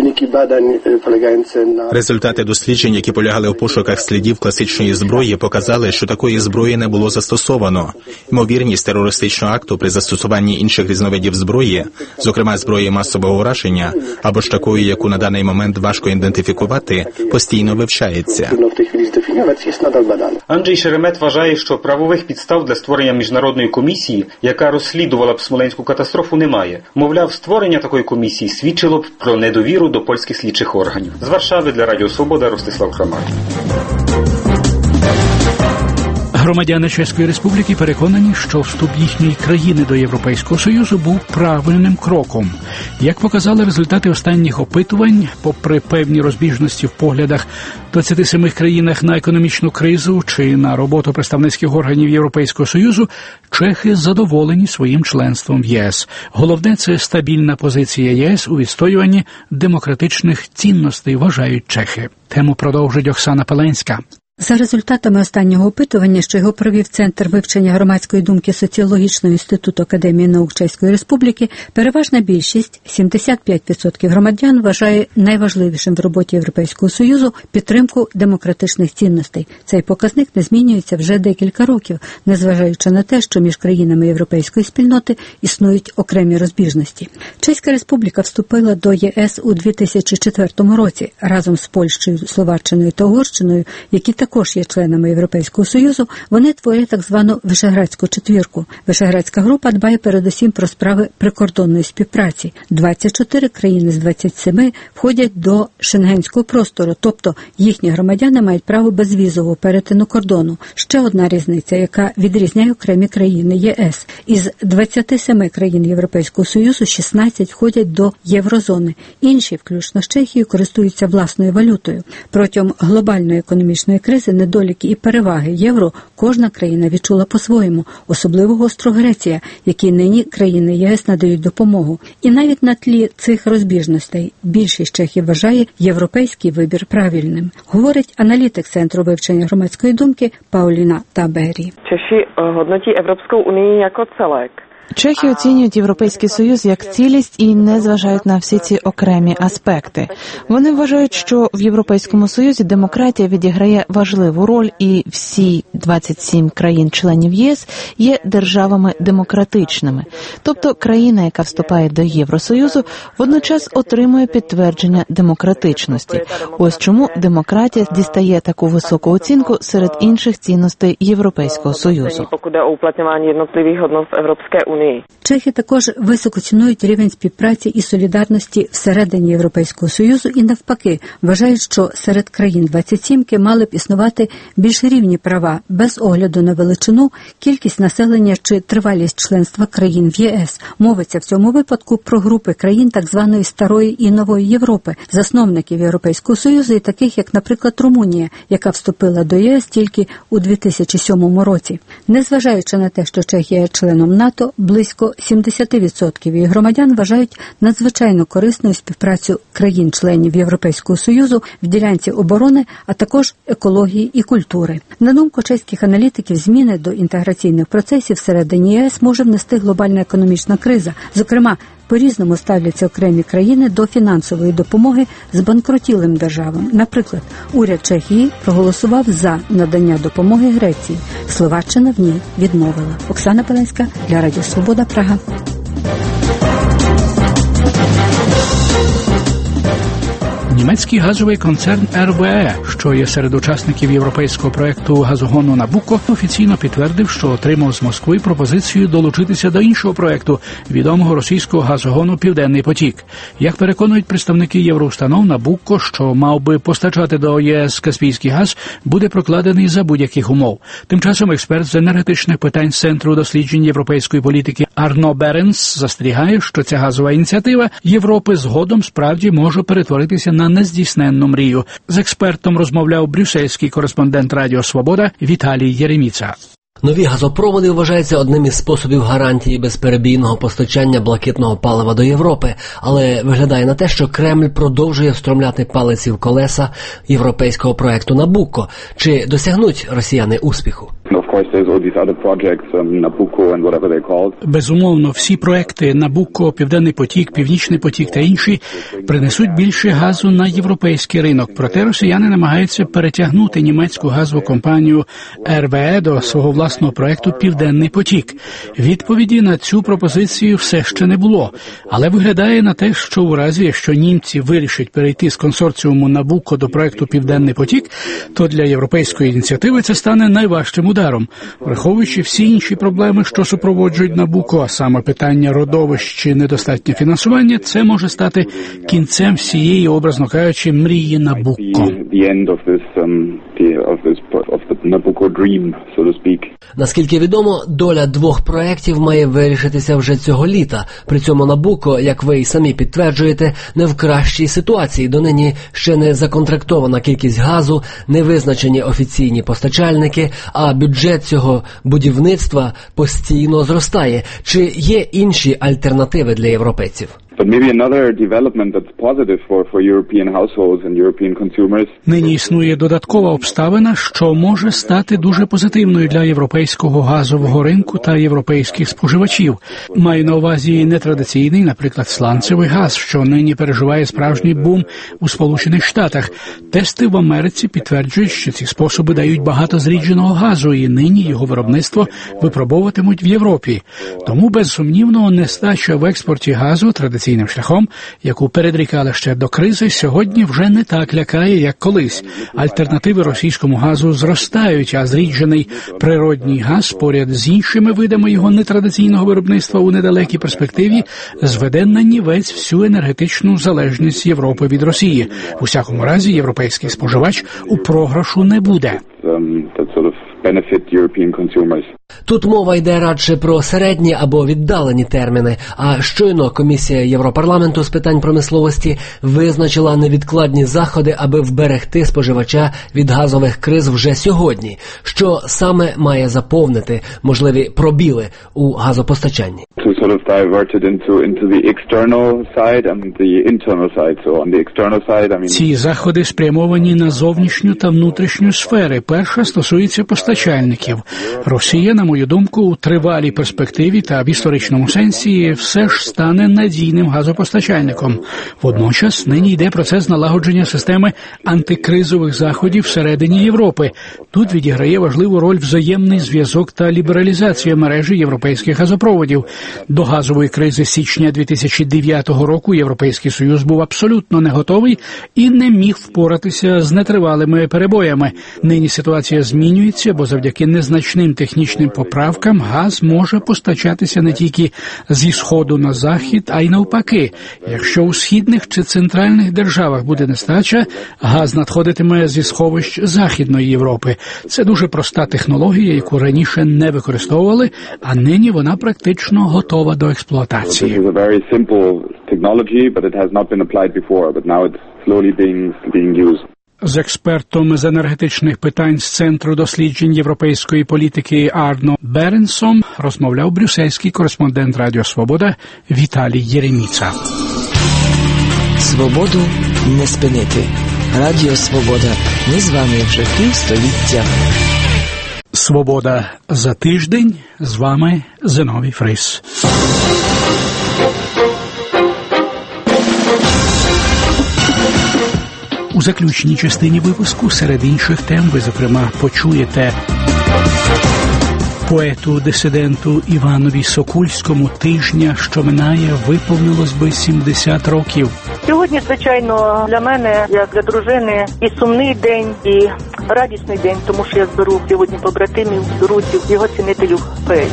Результати досліджень, які полягали у пошуках слідів класичної зброї, показали, що такої зброї не було застосовано. Ймовірність терористичного акту при застосуванні інших різновидів зброї, зокрема зброї масового ураження, або ж такої, яку на даний момент важко ідентифікувати, постійно вивчається. Анджей Шеремет вважає, що правових підстав для створення міжнародної комісії, яка розслідувала б Смоленську катастрофу, немає. Мовляв, створення такої комісії свідчило б про недовіру до польських слідчих органів. З Варшави для Радіо Свобода Ростислав Крамар. Громадяни Чеської Республіки переконані, що вступ їхньої країни до Європейського Союзу був правильним кроком. Як показали результати останніх опитувань, попри певні розбіжності в поглядах в двадцяти семи країнах на економічну кризу чи на роботу представницьких органів Європейського Союзу, чехи задоволені своїм членством в ЄС. Головне – це стабільна позиція ЄС у відстоюванні демократичних цінностей, вважають чехи. Тему продовжить Оксана Пеленська. За результатами останнього опитування, що його провів Центр вивчення громадської думки Соціологічного інституту Академії наук Чеської Республіки, переважна більшість, сімдесят п'ять відсотків громадян, вважає найважливішим в роботі Європейського Союзу підтримку демократичних цінностей. Цей показник не змінюється вже декілька років, незважаючи на те, що між країнами європейської спільноти існують окремі розбіжності. Чеська Республіка вступила до ЄС у дві тисячі четвертому році разом з Польщею, Словаччиною та Угорщиною, які також є членами Європейського Союзу. Вони творять так звану Вишеградську четвірку. Вишеградська група дбає передусім про справи прикордонної співпраці. двадцять чотири країни з двадцяти семи входять до шенгенського простору, тобто їхні громадяни мають право безвізового перетину кордону. Ще одна різниця, яка відрізняє окремі країни ЄС. Із двадцяти семи країн Європейського Союзу шістнадцять входять до єврозони. Інші, включно з Чехією, користуються власною валютою. Протягом глобальної економічної кризи недоліки і переваги євро кожна країна відчула по-своєму, особливо гостро Греція, якій нині країни ЄС надають допомогу. І навіть на тлі цих розбіжностей більшість чехів вважає європейський вибір правильним, говорить аналітик Центру вивчення громадської думки Пауліна Табері. Чехи hodnotí Evropskou unii jako celek. Чехи оцінюють Європейський Союз як цілість і не зважають на всі ці окремі аспекти. Вони вважають, що в Європейському Союзі демократія відіграє важливу роль, і всі двадцять сім країн-членів ЄС є державами демократичними. Тобто країна, яка вступає до Євросоюзу, водночас отримує підтвердження демократичності. Ось чому демократія дістає таку високу оцінку серед інших цінностей Європейського Союзу. Чехи також високо цінують рівень співпраці і солідарності всередині Європейського Союзу і навпаки, вважають, що серед країн двадцять сімки мали б існувати більш рівні права, без огляду на величину, кількість населення чи тривалість членства країн в ЄС. Мовиться в цьому випадку про групи країн так званої Старої і Нової Європи, засновників Європейського Союзу і таких, як, наприклад, Румунія, яка вступила до ЄС тільки у дві тисячі сьомому році. Незважаючи на те, що Чехія є членом НАТО, близько сімдесят відсотків її громадян вважають надзвичайно корисною співпрацю країн-членів Європейського Союзу в ділянці оборони, а також екології і культури. На думку чеських аналітиків, зміни до інтеграційних процесів всередині ЄС може внести глобальна економічна криза. Зокрема, по-різному ставляться окремі країни до фінансової допомоги збанкрутілим державам. Наприклад, уряд Чехії проголосував за надання допомоги Греції. Словаччина в ній відмовила. Оксана Пеленська для Радіо Свобода, Прага. Німецький газовий концерн ер ве е, що є серед учасників європейського проєкту газогону «Набуко», офіційно підтвердив, що отримав з Москви пропозицію долучитися до іншого проєкту відомого російського газогону «Південний потік». Як переконують представники євроустанов, «Набуко», що мав би постачати до ЄС каспійський газ, буде прокладений за будь-яких умов. Тим часом експерт з енергетичних питань з Центру досліджень європейської політики Арно Беренс застерігає, що ця газова ініціатива Європи згодом справді може перетворитися на нездійсненну мрію. З експертом розмовляв брюссельський кореспондент Радіо Свобода Віталій Єреміца. Нові газопроводи вважаються одним із способів гарантії безперебійного постачання блакитного палива до Європи, але виглядає на те, що Кремль продовжує встромляти палиці в колеса європейського проекту «Набуко». Чи досягнуть росіяни успіху? Безумовно, всі проекти «Набуко», «Південний потік», «Північний потік» та інші принесуть більше газу на європейський ринок. Проте росіяни намагаються перетягнути німецьку газову компанію ер ве е до свого власного проекту «Південний потік». Відповіді на цю пропозицію все ще не було. Але виглядає на те, що у разі, якщо німці вирішать перейти з консорціуму «Набуко» до проекту «Південний потік», то для європейської ініціативи це стане найважчим ударом. Враховуючи всі інші проблеми, що супроводжують «Набуко», а саме питання родовищ чи недостатнє фінансування, це може стати кінцем всієї, образно кажучи, мрії «Набуко». Наскільки відомо, доля двох проєктів має вирішитися вже цього літа. При цьому «Набуко», як ви й самі підтверджуєте, не в кращій ситуації. Донині ще не законтрактована кількість газу, не визначені офіційні постачальники, а бюджет цього будівництва постійно зростає. Чи є інші альтернативи для європейців? But maybe another development that's positive for, for European households and European consumers. Нині існує додаткова обставина, що може стати дуже позитивною для європейського газового ринку та європейських споживачів. Маю на увазі нетрадиційний, наприклад, сланцевий газ, що нині переживає справжній бум у Сполучених Штатах. Тести в Америці підтверджують, що ці способи дають багато зрідженого газу, і нині його виробництво випробовуватимуть в Європі. Тому, безсумнівно, нестача в експорті газу традиційним шляхом, яку передрікали ще до кризи, сьогодні вже не так лякає, як колись. Альтернативи російському газу зростають, а зріджений природній газ поряд з іншими видами його нетрадиційного виробництва у недалекій перспективі зведе на нівець всю енергетичну залежність Європи від Росії. У всякому разі, європейський споживач у програшу не буде. Тут мова йде радше про середні або віддалені терміни, а щойно Комісія Європарламенту з питань промисловості визначила невідкладні заходи, аби вберегти споживача від газових криз вже сьогодні, що саме має заповнити можливі пробіли у газопостачанні. Ці заходи спрямовані на зовнішню та внутрішню сфери. Перша стосується постачальників. Росія, на мою думку, у тривалій перспективі та в історичному сенсі все ж стане надійним газопостачальником. Водночас нині йде процес налагодження системи антикризових заходів всередині Європи. Тут відіграє важливу роль взаємний зв'язок та лібералізація мережі європейських газопроводів. До газової кризи січня дві тисячі дев'ятого року Європейський Союз був абсолютно не готовий і не міг впоратися з нетривалими перебоями. Нині ситуація змінюється, бо завдяки незначним технічним поправкам газ може постачатися не тільки зі сходу на захід, а й навпаки. Якщо у східних чи центральних державах буде нестача, газ надходитиме зі сховищ Західної Європи. Це дуже проста технологія, яку раніше не використовували, а нині вона практично готова до експлуатації. З експертом з енергетичних питань з Центру досліджень європейської політики Арно Беренсом розмовляв брюссельський кореспондент Радіо Свобода Віталій Єреміца. Свободу не спинити. Радіо Свобода. Ми з вами вже півстоліття. Свобода за тиждень. З вами Зиновій Фрис. У заключній частині випуску серед інших тем ви, зокрема, почуєте поету-дисиденту Іванові Сокульському тижня, що минає, виповнилось би сімдесят років. Сьогодні, звичайно, для мене, як для дружини, і сумний день, і радісний день, тому що я зберу сьогодні побратимів, друзів, його цінителів поезії.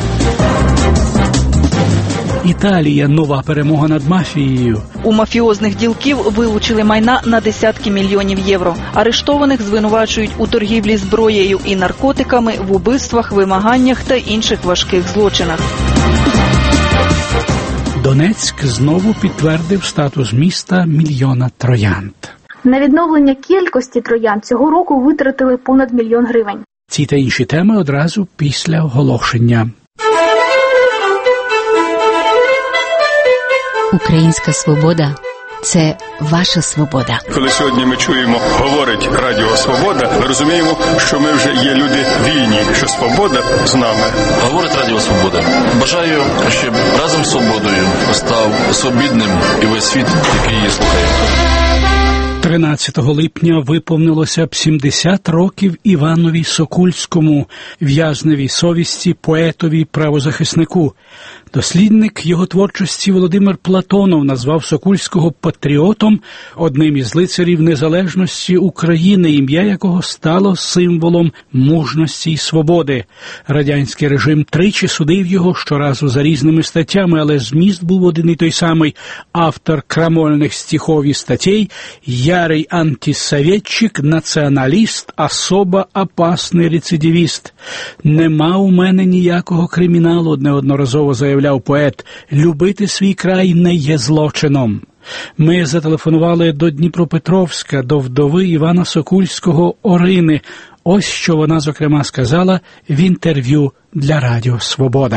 Італія – нова перемога над мафією. У мафіозних ділків вилучили майна на десятки мільйонів євро. Арештованих звинувачують у торгівлі зброєю і наркотиками, в убивствах, вимаганнях та інших важких злочинах. Донецьк знову підтвердив статус міста мільйона троянд. На відновлення кількості троянд цього року витратили понад мільйон гривень. Ці та інші теми одразу після оголошення. Українська свобода – це ваша свобода. Коли сьогодні ми чуємо, говорить Радіо Свобода, ми розуміємо, що ми вже є люди вільні, що свобода з нами. Говорить Радіо Свобода. Бажаю, щоб разом з свободою став свобідним і весь світ, який її слухає. тринадцятого липня виповнилося б сімдесят років Іванові Сокульському, в'язневі совісті, поетові, правозахиснику. Дослідник його творчості Володимир Платонов назвав Сокульського патріотом, одним із лицарів незалежності України, ім'я якого стало символом мужності й свободи. Радянський режим тричі судив його, щоразу за різними статтями, але зміст був один і той самий. Автор крамольних стихов і статей, ярий антисоветчик, націоналіст, особо опасний рецидивіст. «Нема у мене ніякого криміналу», неодноразово заявляв поет, «любити свій край не є злочином». Ми зателефонували до Дніпропетровська, до вдови Івана Сокульського Орини. Ось що вона, зокрема, сказала в інтерв'ю для Радіо Свобода.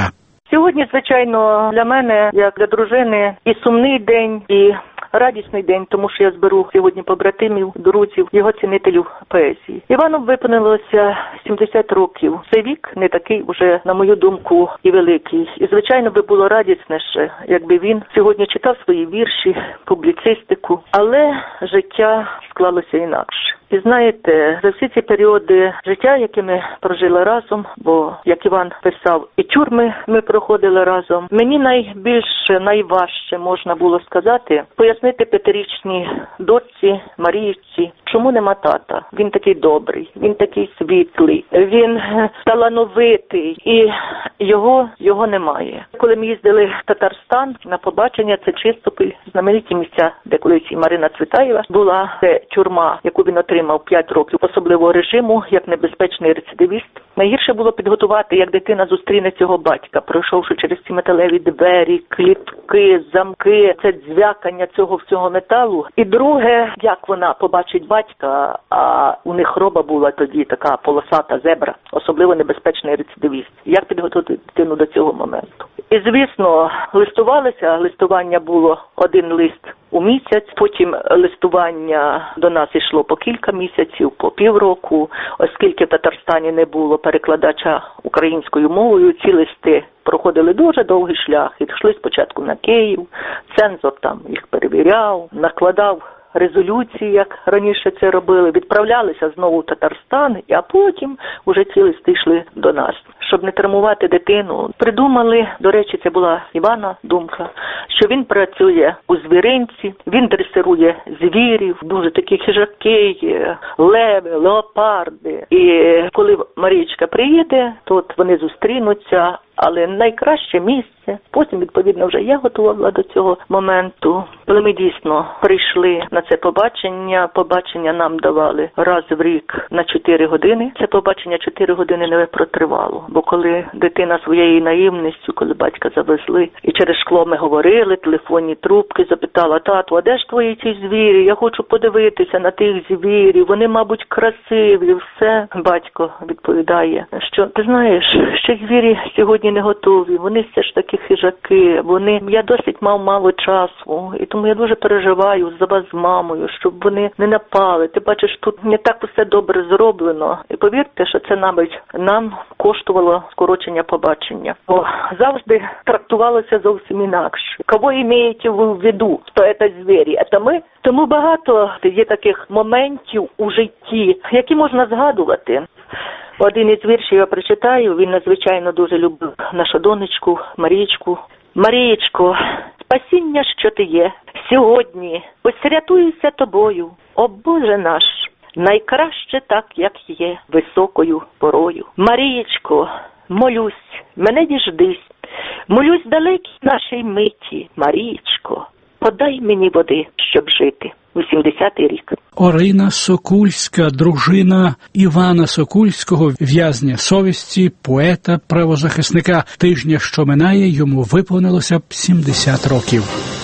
Сьогодні, звичайно, для мене, як для дружини, і сумний день, і радісний день, тому що я зберу сьогодні побратимів, друзів, його цінителів поезії. Івану виповнилося сімдесят років. Цей вік не такий уже, на мою думку, і великий. І, звичайно, би було радісніше, якби він сьогодні читав свої вірші, публіцистику, але життя склалося інакше. І знаєте, за всі ці періоди життя, які ми прожили разом, бо, як Іван писав, і тюрми ми проходили разом, мені найбільше, найважче, можна було сказати, пояснити п'ятирічній дочці Марійці, чому нема тата. Він такий добрий, він такий світлий, він талановитий, і його, його немає. Коли ми їздили в Татарстан на побачення, це Чистополь, знамениті місця, де колись і Марина Цвітаєва була, це тюрма, яку він отримав п'ять років особливого режиму, як небезпечний рецидивіст. Найгірше було підготувати, як дитина зустріне цього батька, пройшовши через ці металеві двері, клітки, замки, це дзвякання цього всього металу. І друге, як вона побачить батька, а у них роба була тоді така полосата зебра, особливо небезпечний рецидивіст. Як підготувати дитину до цього моменту? І, звісно, листувалися, листування було один лист у місяць, потім листування до нас йшло по кілька місяців, по півроку, оскільки в Татарстані не було перекладача українською мовою, ці листи проходили дуже довгий шлях, йшли спочатку на Київ, цензор там їх перевіряв, накладав резолюції, як раніше це робили, відправлялися знову в Татарстан, а потім уже ці листи йшли до нас. Щоб не травмувати дитину, придумали, до речі, це була Івана думка, що він працює у звіринці, він дресирує звірів, дуже такі хижаки, леви, леопарди. І коли Марічка приїде, то от вони зустрінуться, але найкраще місце. Потім, відповідно, вже я готувала до цього моменту. Коли ми дійсно прийшли на це побачення, побачення нам давали раз в рік на чотири години. Це побачення чотири години не протривало. Бо коли дитина своєю наївністю, коли батька завезли, і через шкло ми говорили, телефонні трубки, запитала: тату, а де ж твої ці звірі? Я хочу подивитися на тих звірів, вони, мабуть, красиві, все. Батько відповідає, що, ти знаєш, що звірі сьогодні не готові, вони все ж таки хижаки, вони, я досить мав мало часу, і тому я дуже переживаю за вас з мамою, щоб вони не напали. Ти бачиш, тут не так все добре зроблено. І повірте, що це, мабуть, нам коштувало скорочення побачення. Бо завжди трактувалося зовсім інакше. Кого маєте ви в виду, що це звірі? Це ми? Тому багато є таких моментів у житті, які можна згадувати. Один із віршів я прочитаю, він надзвичайно дуже любив нашу донечку Марічку. Марічко, спасіння, що ти є, сьогодні ось рятуюся тобою, о Боже наш, найкраще так, як є, високою порою. Марічко, молюсь, мене діждись, молюсь далекій нашій миті, Марічко, подай мені води, щоб жити. вісімдесятий рік. Орина Сокульська, дружина Івана Сокульського, в'язня совісті, поета, правозахисника. Тижня, що минає, йому виповнилося б сімдесят років.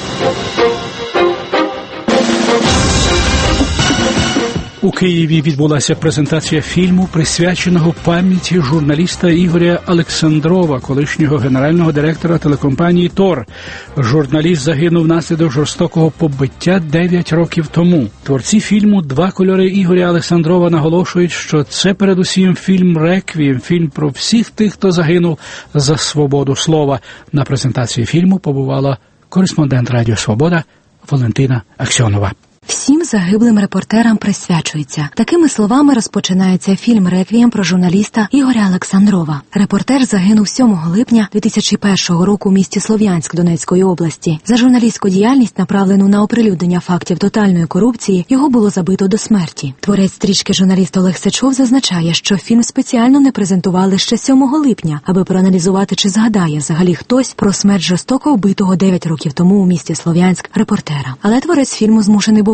У Києві відбулася презентація фільму, присвяченого пам'яті журналіста Ігоря Олександрова, колишнього генерального директора телекомпанії «Тор». Журналіст загинув внаслідок жорстокого побиття дев'ять років тому. Творці фільму «Два кольори» Ігоря Олександрова наголошують, що це передусім фільм «Реквієм», фільм про всіх тих, хто загинув за свободу слова. На презентації фільму побувала кореспондент Радіо Свобода Валентина Аксьонова. Всім загиблим репортерам присвячується. Такими словами розпочинається фільм «Реквієм» про журналіста Ігоря Олександрова. Репортер загинув сьомого липня дві тисячі першого року у місті Слов'янськ Донецької області. За журналістську діяльність, направлену на оприлюднення фактів тотальної корупції, його було забито до смерті. Творець стрічки журналіст Олег Сичов зазначає, що фільм спеціально не презентували ще сьомого липня, аби проаналізувати, чи згадає взагалі хтось про смерть жорстоко вбитого дев'ять років тому у місті Слов'янськ репортера. Але творець фільму змушений був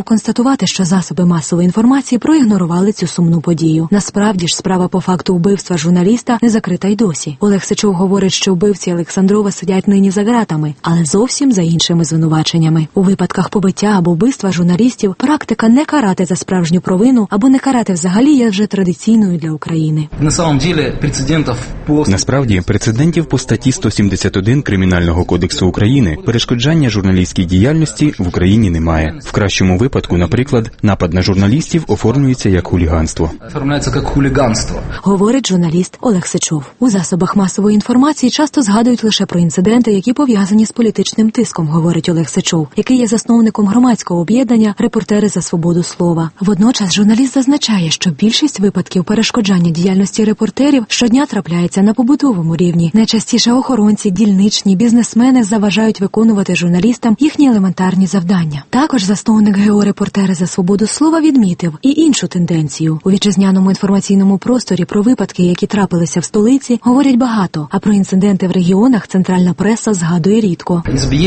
Сичов констатувати, що засоби масової інформації проігнорували цю сумну подію. Насправді ж справа по факту вбивства журналіста не закрита й досі. Олег Сичов говорить, що вбивці Олександрова сидять нині за ґратами, але зовсім за іншими звинуваченнями. У випадках побиття або вбивства журналістів практика не карати за справжню провину або не карати взагалі є вже традиційною для України. Насправді, прецедентів по статті сто сімдесят один Кримінального кодексу України перешкоджання журналістській діяльності в Україні немає. В кращому випадку, наприклад, напад на журналістів оформлюється як хуліганство. Говорить журналіст Олег Сичов. У засобах масової інформації часто згадують лише про інциденти, які пов'язані з політичним тиском, говорить Олег Сичов, який є засновником громадського об'єднання «Репортери за свободу слова». Водночас журналіст зазначає, що більшість випадків перешкоджання діяльності репортерів щодня трапляється на побутовому рівні. Найчастіше охоронці, дільничні, бізнесмени заважають виконувати журналістам їхні елементарні завдання. Також засновник ГО «Репортери за свободу слова» відмітив і іншу тенденцію. У вітчизняному інформаційному просторі про випадки, які трапилися в столиці, говорять багато, а про інциденти в регіонах центральна преса згадує рідко.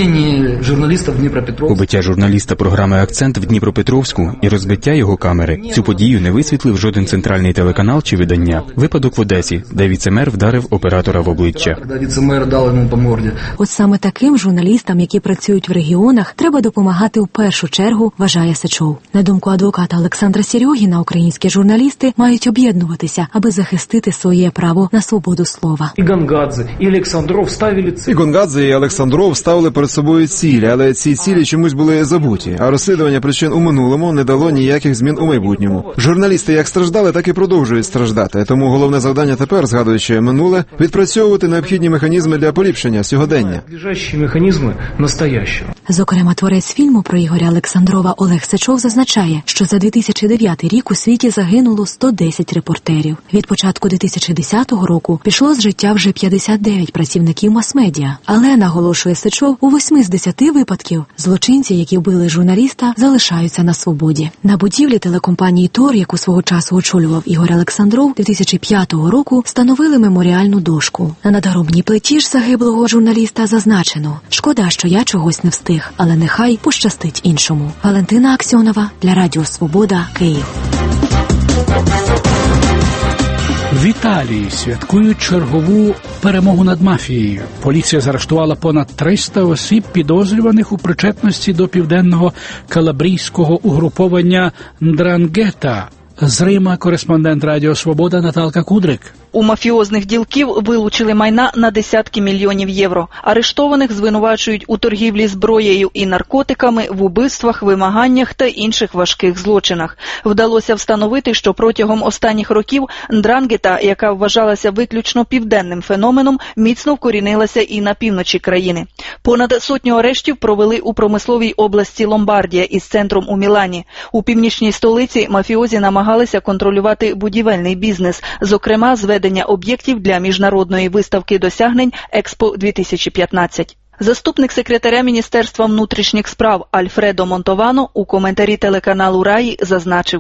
Побиття журналіста програми «Акцент» в Дніпропетровську і розбиття його камери. Цю подію не висвітлив жоден центральний телеканал чи видання. Випадок в Одесі, де віцемер вдарив оператора в обличчя. От саме таким журналістам, які працюють в регіонах, треба допомагати в першу чергу, вважає Сичов. На думку адвоката Олександра Серьогіна, українські журналісти мають об'єднуватися, аби захистити своє право на свободу слова. І Гонгадзе, і Олександров ставили цілі. І Гонгадзе, і Олександров ставили перед собою цілі, але ці цілі чомусь були забуті, а розслідування причин у минулому не дало ніяких змін у майбутньому. Журналісти як страждали, так і продовжують страждати, тому головне завдання тепер, згадуючи минуле, відпрацьовувати необхідні механізми для поліпшення сьогодення. Механізми настоящого. Зокрема, творець фільму про Ігоря Олександрова Олег Сичов зазначає, що за дві тисячі дев'ятий рік у світі загинуло сто десять репортерів. Від початку дві тисячі десятого року пішло з життя вже п'ятдесят дев'ять працівників мас-медіа. Але, наголошує Сичов, у восьми з десяти випадків злочинці, які вбили журналіста, залишаються на свободі. На будівлі телекомпанії «Тор», яку свого часу очолював Ігор Олександров, дві тисячі п'ятого року встановили меморіальну дошку. На надгробній плиті ж загиблого журналіста зазначено: «Шкода, що я чогось не встиг, але нехай пощастить іншому». Валентина Аксьонова для Радіо Свобода, Київ. В Італії святкують чергову перемогу над мафією. Поліція заарештувала понад триста осіб, підозрюваних у причетності до південного калабрійського угруповання «Ндрангета». З Рима кореспондент Радіо Свобода Наталка Кудрик. У мафіозних ділків вилучили майна на десятки мільйонів євро. Арештованих звинувачують у торгівлі зброєю і наркотиками, в убивствах, вимаганнях та інших важких злочинах. Вдалося встановити, що протягом останніх років Ндрангета, яка вважалася виключно південним феноменом, міцно вкорінилася і на півночі країни. Понад сотню арештів провели у промисловій області Ломбардія із центром у Мілані. У північній столиці мафіозі намагалися контролювати будівельний бізнес, зокрема зведення об'єктів для міжнародної виставки досягнень Експо дві тисячі п'ятнадцять. Заступник секретаря Міністерства внутрішніх справ Альфредо Монтовано у коментарі телеканалу Раї зазначив: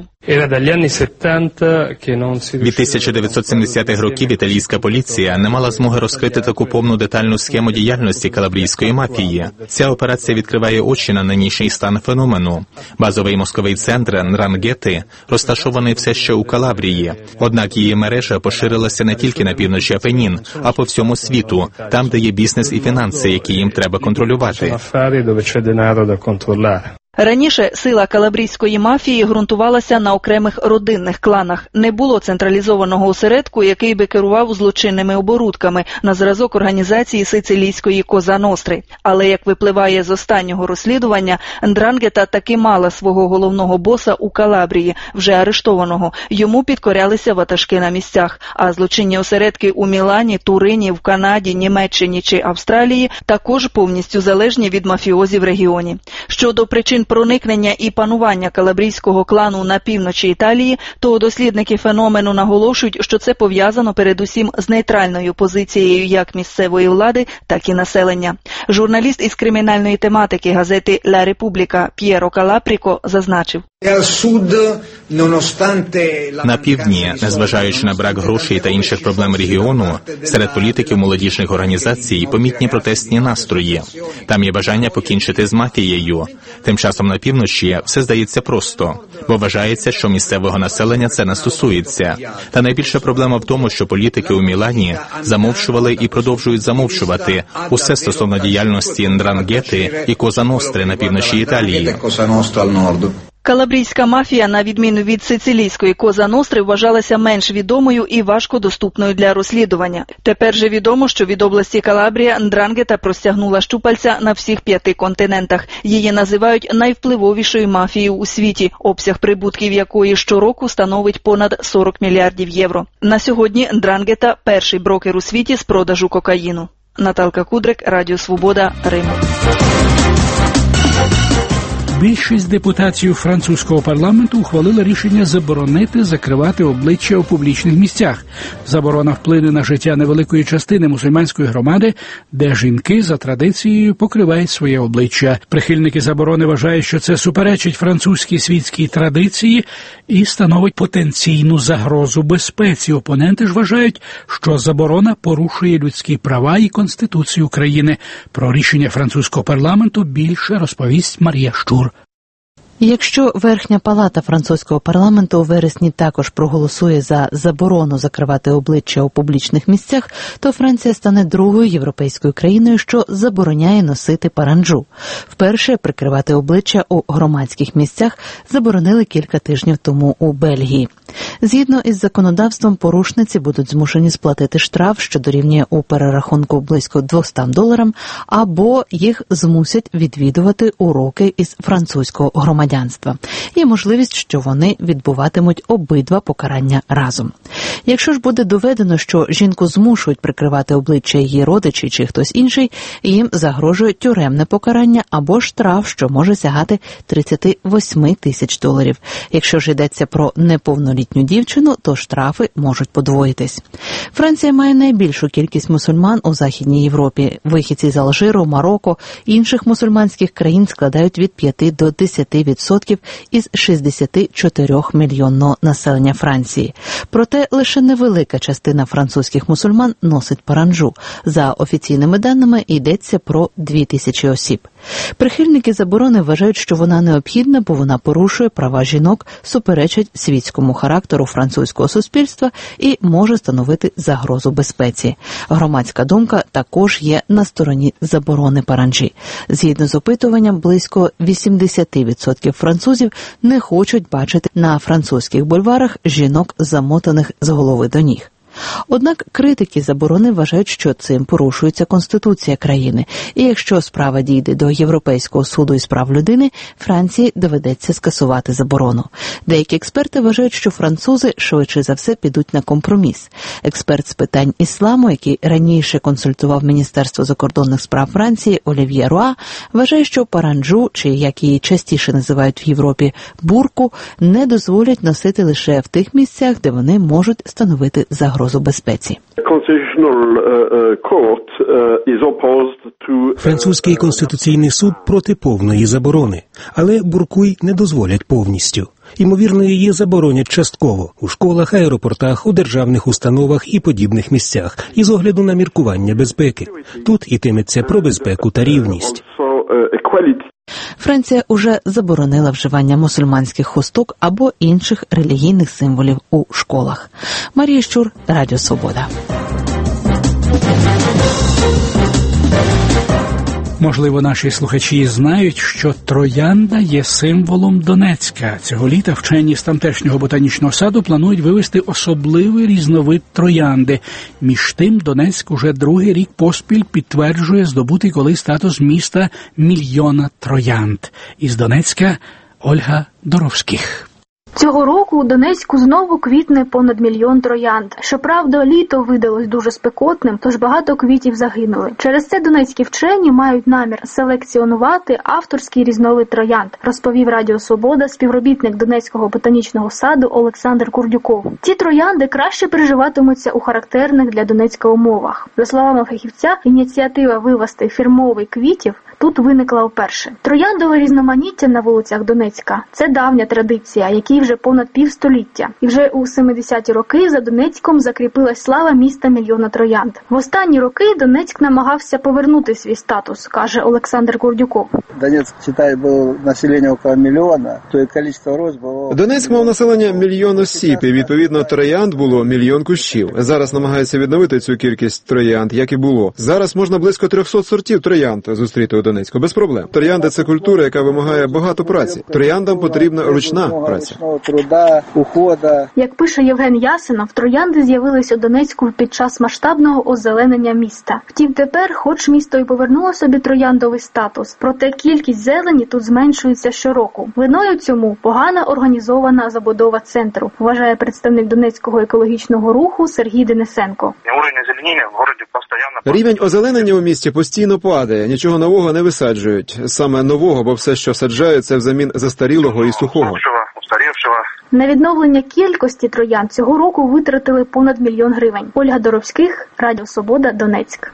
Від тисяча дев'ятсот сімдесятих років італійська поліція не мала змоги розкрити таку повну детальну схему діяльності калабрійської мафії. Ця операція відкриває очі на нинішній стан феномену. Базовий мозковий центр Ндрангети розташований все ще у Калабрії. Однак її мережа поширилася не тільки на півночі Апенін, а по всьому світу, там, де є бізнес і фінанси, які їм треба контролювати. Раніше сила калабрійської мафії ґрунтувалася на окремих родинних кланах. Не було централізованого осередку, який би керував злочинними оборудками на зразок організації сицилійської Коза Ностри. Але, як випливає з останнього розслідування, Ндрангета таки мала свого головного боса у Калабрії, вже арештованого. Йому підкорялися ватажки на місцях, а злочинні осередки у Мілані, Турині, в Канаді, Німеччині чи Австралії також повністю залежні від мафіозів в регіоні. Щодо причин проникнення і панування калабрійського клану на півночі Італії, то дослідники феномену наголошують, що це пов'язано передусім з нейтральною позицією як місцевої влади, так і населення. Журналіст із кримінальної тематики газети «Ла Републіка» П'єро Калапріко зазначив: На півдні, незважаючи на брак грошей та інших проблем регіону, серед політиків молодіжних організацій помітні протестні настрої. Там є бажання покінчити з мафією. Тим часом на півночі все здається просто, бо вважається, що місцевого населення це не стосується. Та найбільша проблема в тому, що політики у Мілані замовчували і продовжують замовчувати усе стосовно діяльності Ндрангети і Коза Ностри на півночі Італії. Калабрійська мафія, на відміну від сицилійської Коза Ностри, вважалася менш відомою і важко доступною для розслідування. Тепер же відомо, що від області Калабрія Ндрангета простягнула щупальця на всіх п'яти континентах. Її називають найвпливовішою мафією у світі, обсяг прибутків якої щороку становить понад сорок мільярдів євро. На сьогодні Ндрангета – перший брокер у світі з продажу кокаїну. Наталка Кудрик, Радіо Свобода, Рим. Більшість депутатів французького парламенту ухвалила рішення заборонити закривати обличчя у публічних місцях. Заборона вплине на життя невеликої частини мусульманської громади, де жінки за традицією покривають своє обличчя. Прихильники заборони вважають, що це суперечить французькій світській традиції і становить потенційну загрозу безпеці. Опоненти ж вважають, що заборона порушує людські права і Конституцію України. Про рішення французького парламенту більше розповість Марія Щур. Якщо Верхня палата французького парламенту у вересні також проголосує за заборону закривати обличчя у публічних місцях, то Франція стане другою європейською країною, що забороняє носити паранджу. Вперше прикривати обличчя у громадських місцях заборонили кілька тижнів тому у Бельгії. Згідно із законодавством, порушниці будуть змушені сплатити штраф, що дорівнює у перерахунку близько двісті доларам, або їх змусять відвідувати уроки із французького громадянства. Є можливість, що вони відбуватимуть обидва покарання разом. Якщо ж буде доведено, що жінку змушують прикривати обличчя її родичі чи хтось інший, їм загрожує тюремне покарання або штраф, що може сягати тридцять вісім тисяч доларів. Якщо ж йдеться про неповнолітню дівчину, то штрафи можуть подвоїтись. Франція має найбільшу кількість мусульман у Західній Європі. Вихідці з Алжиру, Марокко, інших мусульманських країн складають від п'яти до десяти відсотків із шістдесят чотири мільйонного населення Франції. Проте лише невелика частина французьких мусульман носить паранджу. За офіційними даними йдеться про дві тисячі осіб. Прихильники заборони вважають, що вона необхідна, бо вона порушує права жінок, суперечить світському характеру французького суспільства і може становити загрозу безпеці. Громадська думка також є на стороні заборони паранджі. Згідно з опитуванням, близько вісімдесят відсотків французів не хочуть бачити на французьких бульварах жінок, замотаних з голови до ніг. Однак критики заборони вважають, що цим порушується Конституція країни, і якщо справа дійде до Європейського суду із прав людини, Франції доведеться скасувати заборону. Деякі експерти вважають, що французи швидше за все підуть на компроміс. Експерт з питань ісламу, який раніше консультував Міністерство закордонних справ Франції, Олів'є Руа, вважає, що паранджу, чи як її частіше називають в Європі, бурку, не дозволять носити лише в тих місцях, де вони можуть становити загрозу безпеці. Французький конституційний суд проти повної заборони, але буркуй не дозволять повністю. Ймовірно, її заборонять частково – у школах, аеропортах, у державних установах і подібних місцях, із огляду на міркування безпеки. Тут йтиметься про безпеку та рівність. Франція уже заборонила вживання мусульманських хусток або інших релігійних символів у школах. Марія Щур, Радіо Свобода. Можливо, наші слухачі знають, що троянда є символом Донецька. Цього літа вчені з тамтешнього ботанічного саду планують вивести особливий різновид троянди. Між тим, Донецьк уже другий рік поспіль підтверджує здобутий колись статус міста мільйона троянд. Із Донецька Ольга Доровських. Цього року у Донецьку знову квітне понад мільйон троянд. Щоправда, літо видалось дуже спекотним, тож багато квітів загинули. Через це донецькі вчені мають намір селекціонувати авторський різновид троянд, розповів Радіо Свобода співробітник Донецького ботанічного саду Олександр Курдюков. Ці троянди краще переживатимуться у характерних для Донецька умовах. За словами фахівця, ініціатива вивести фірмовий квітів тут виникла вперше. Трояндове різноманіття на вулицях Донецька – це давня традиція, якій вже понад півстоліття. І вже у семидесяті роки за Донецьком закріпилась слава міста мільйона троянд. В останні роки Донецьк намагався повернути свій статус, каже Олександр Курдюков. Донецьк, читай, було населення около мільйона, то і кількість роз було... Донецьк мав населення мільйон осіб, і відповідно троянд було мільйон кущів. Зараз намагаються відновити цю кількість троянд, як і було. Зараз можна близько трьохсот сортів троянд зустріти у Донецьку, без проблем. Троянди – це культура, яка вимагає багато праці. Трояндам потрібна ручна праця. Труда, ухода. Як пише Євген Ясинов, троянди з'явились у Донецьку під час масштабного озеленення міста. Втім, тепер, хоч місто і повернуло собі трояндовий статус, проте кількість зелені тут зменшується щороку. Виною цьому погано організована забудова центру, вважає представник Донецького екологічного руху Сергій Денисенко. Рівень озеленення у місті постійно падає, нічого нового не висаджують. Саме нового, бо все, що саджають, це взамін застарілого і сухого. На відновлення кількості троянд цього року витратили понад мільйон гривень. Ольга Доровських, Радіо Свобода, Донецьк.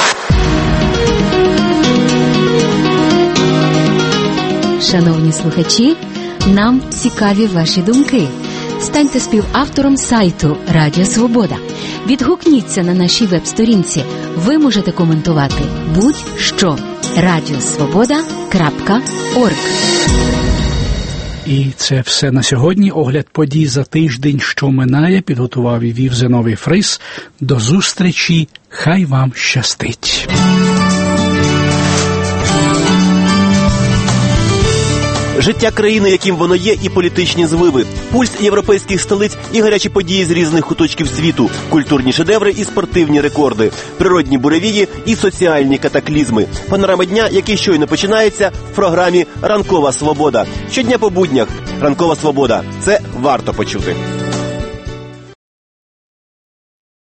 Шановні слухачі, нам цікаві ваші думки. Станьте співавтором сайту Радіо Свобода. Відгукніться на нашій веб-сторінці. Ви можете коментувати будь-що. радіосвобода крапка орг. І це все на сьогодні. Огляд подій за тиждень, що минає, підготував і вів Зиновій Фрис. До зустрічі. Хай вам щастить. Життя країни, яким воно є, і політичні звиви. Пульс європейських столиць і гарячі події з різних куточків світу. Культурні шедеври і спортивні рекорди. Природні буревії і соціальні катаклізми. Панорама дня, який щойно починається в програмі «Ранкова свобода». Щодня по буднях. «Ранкова свобода». Це варто почути.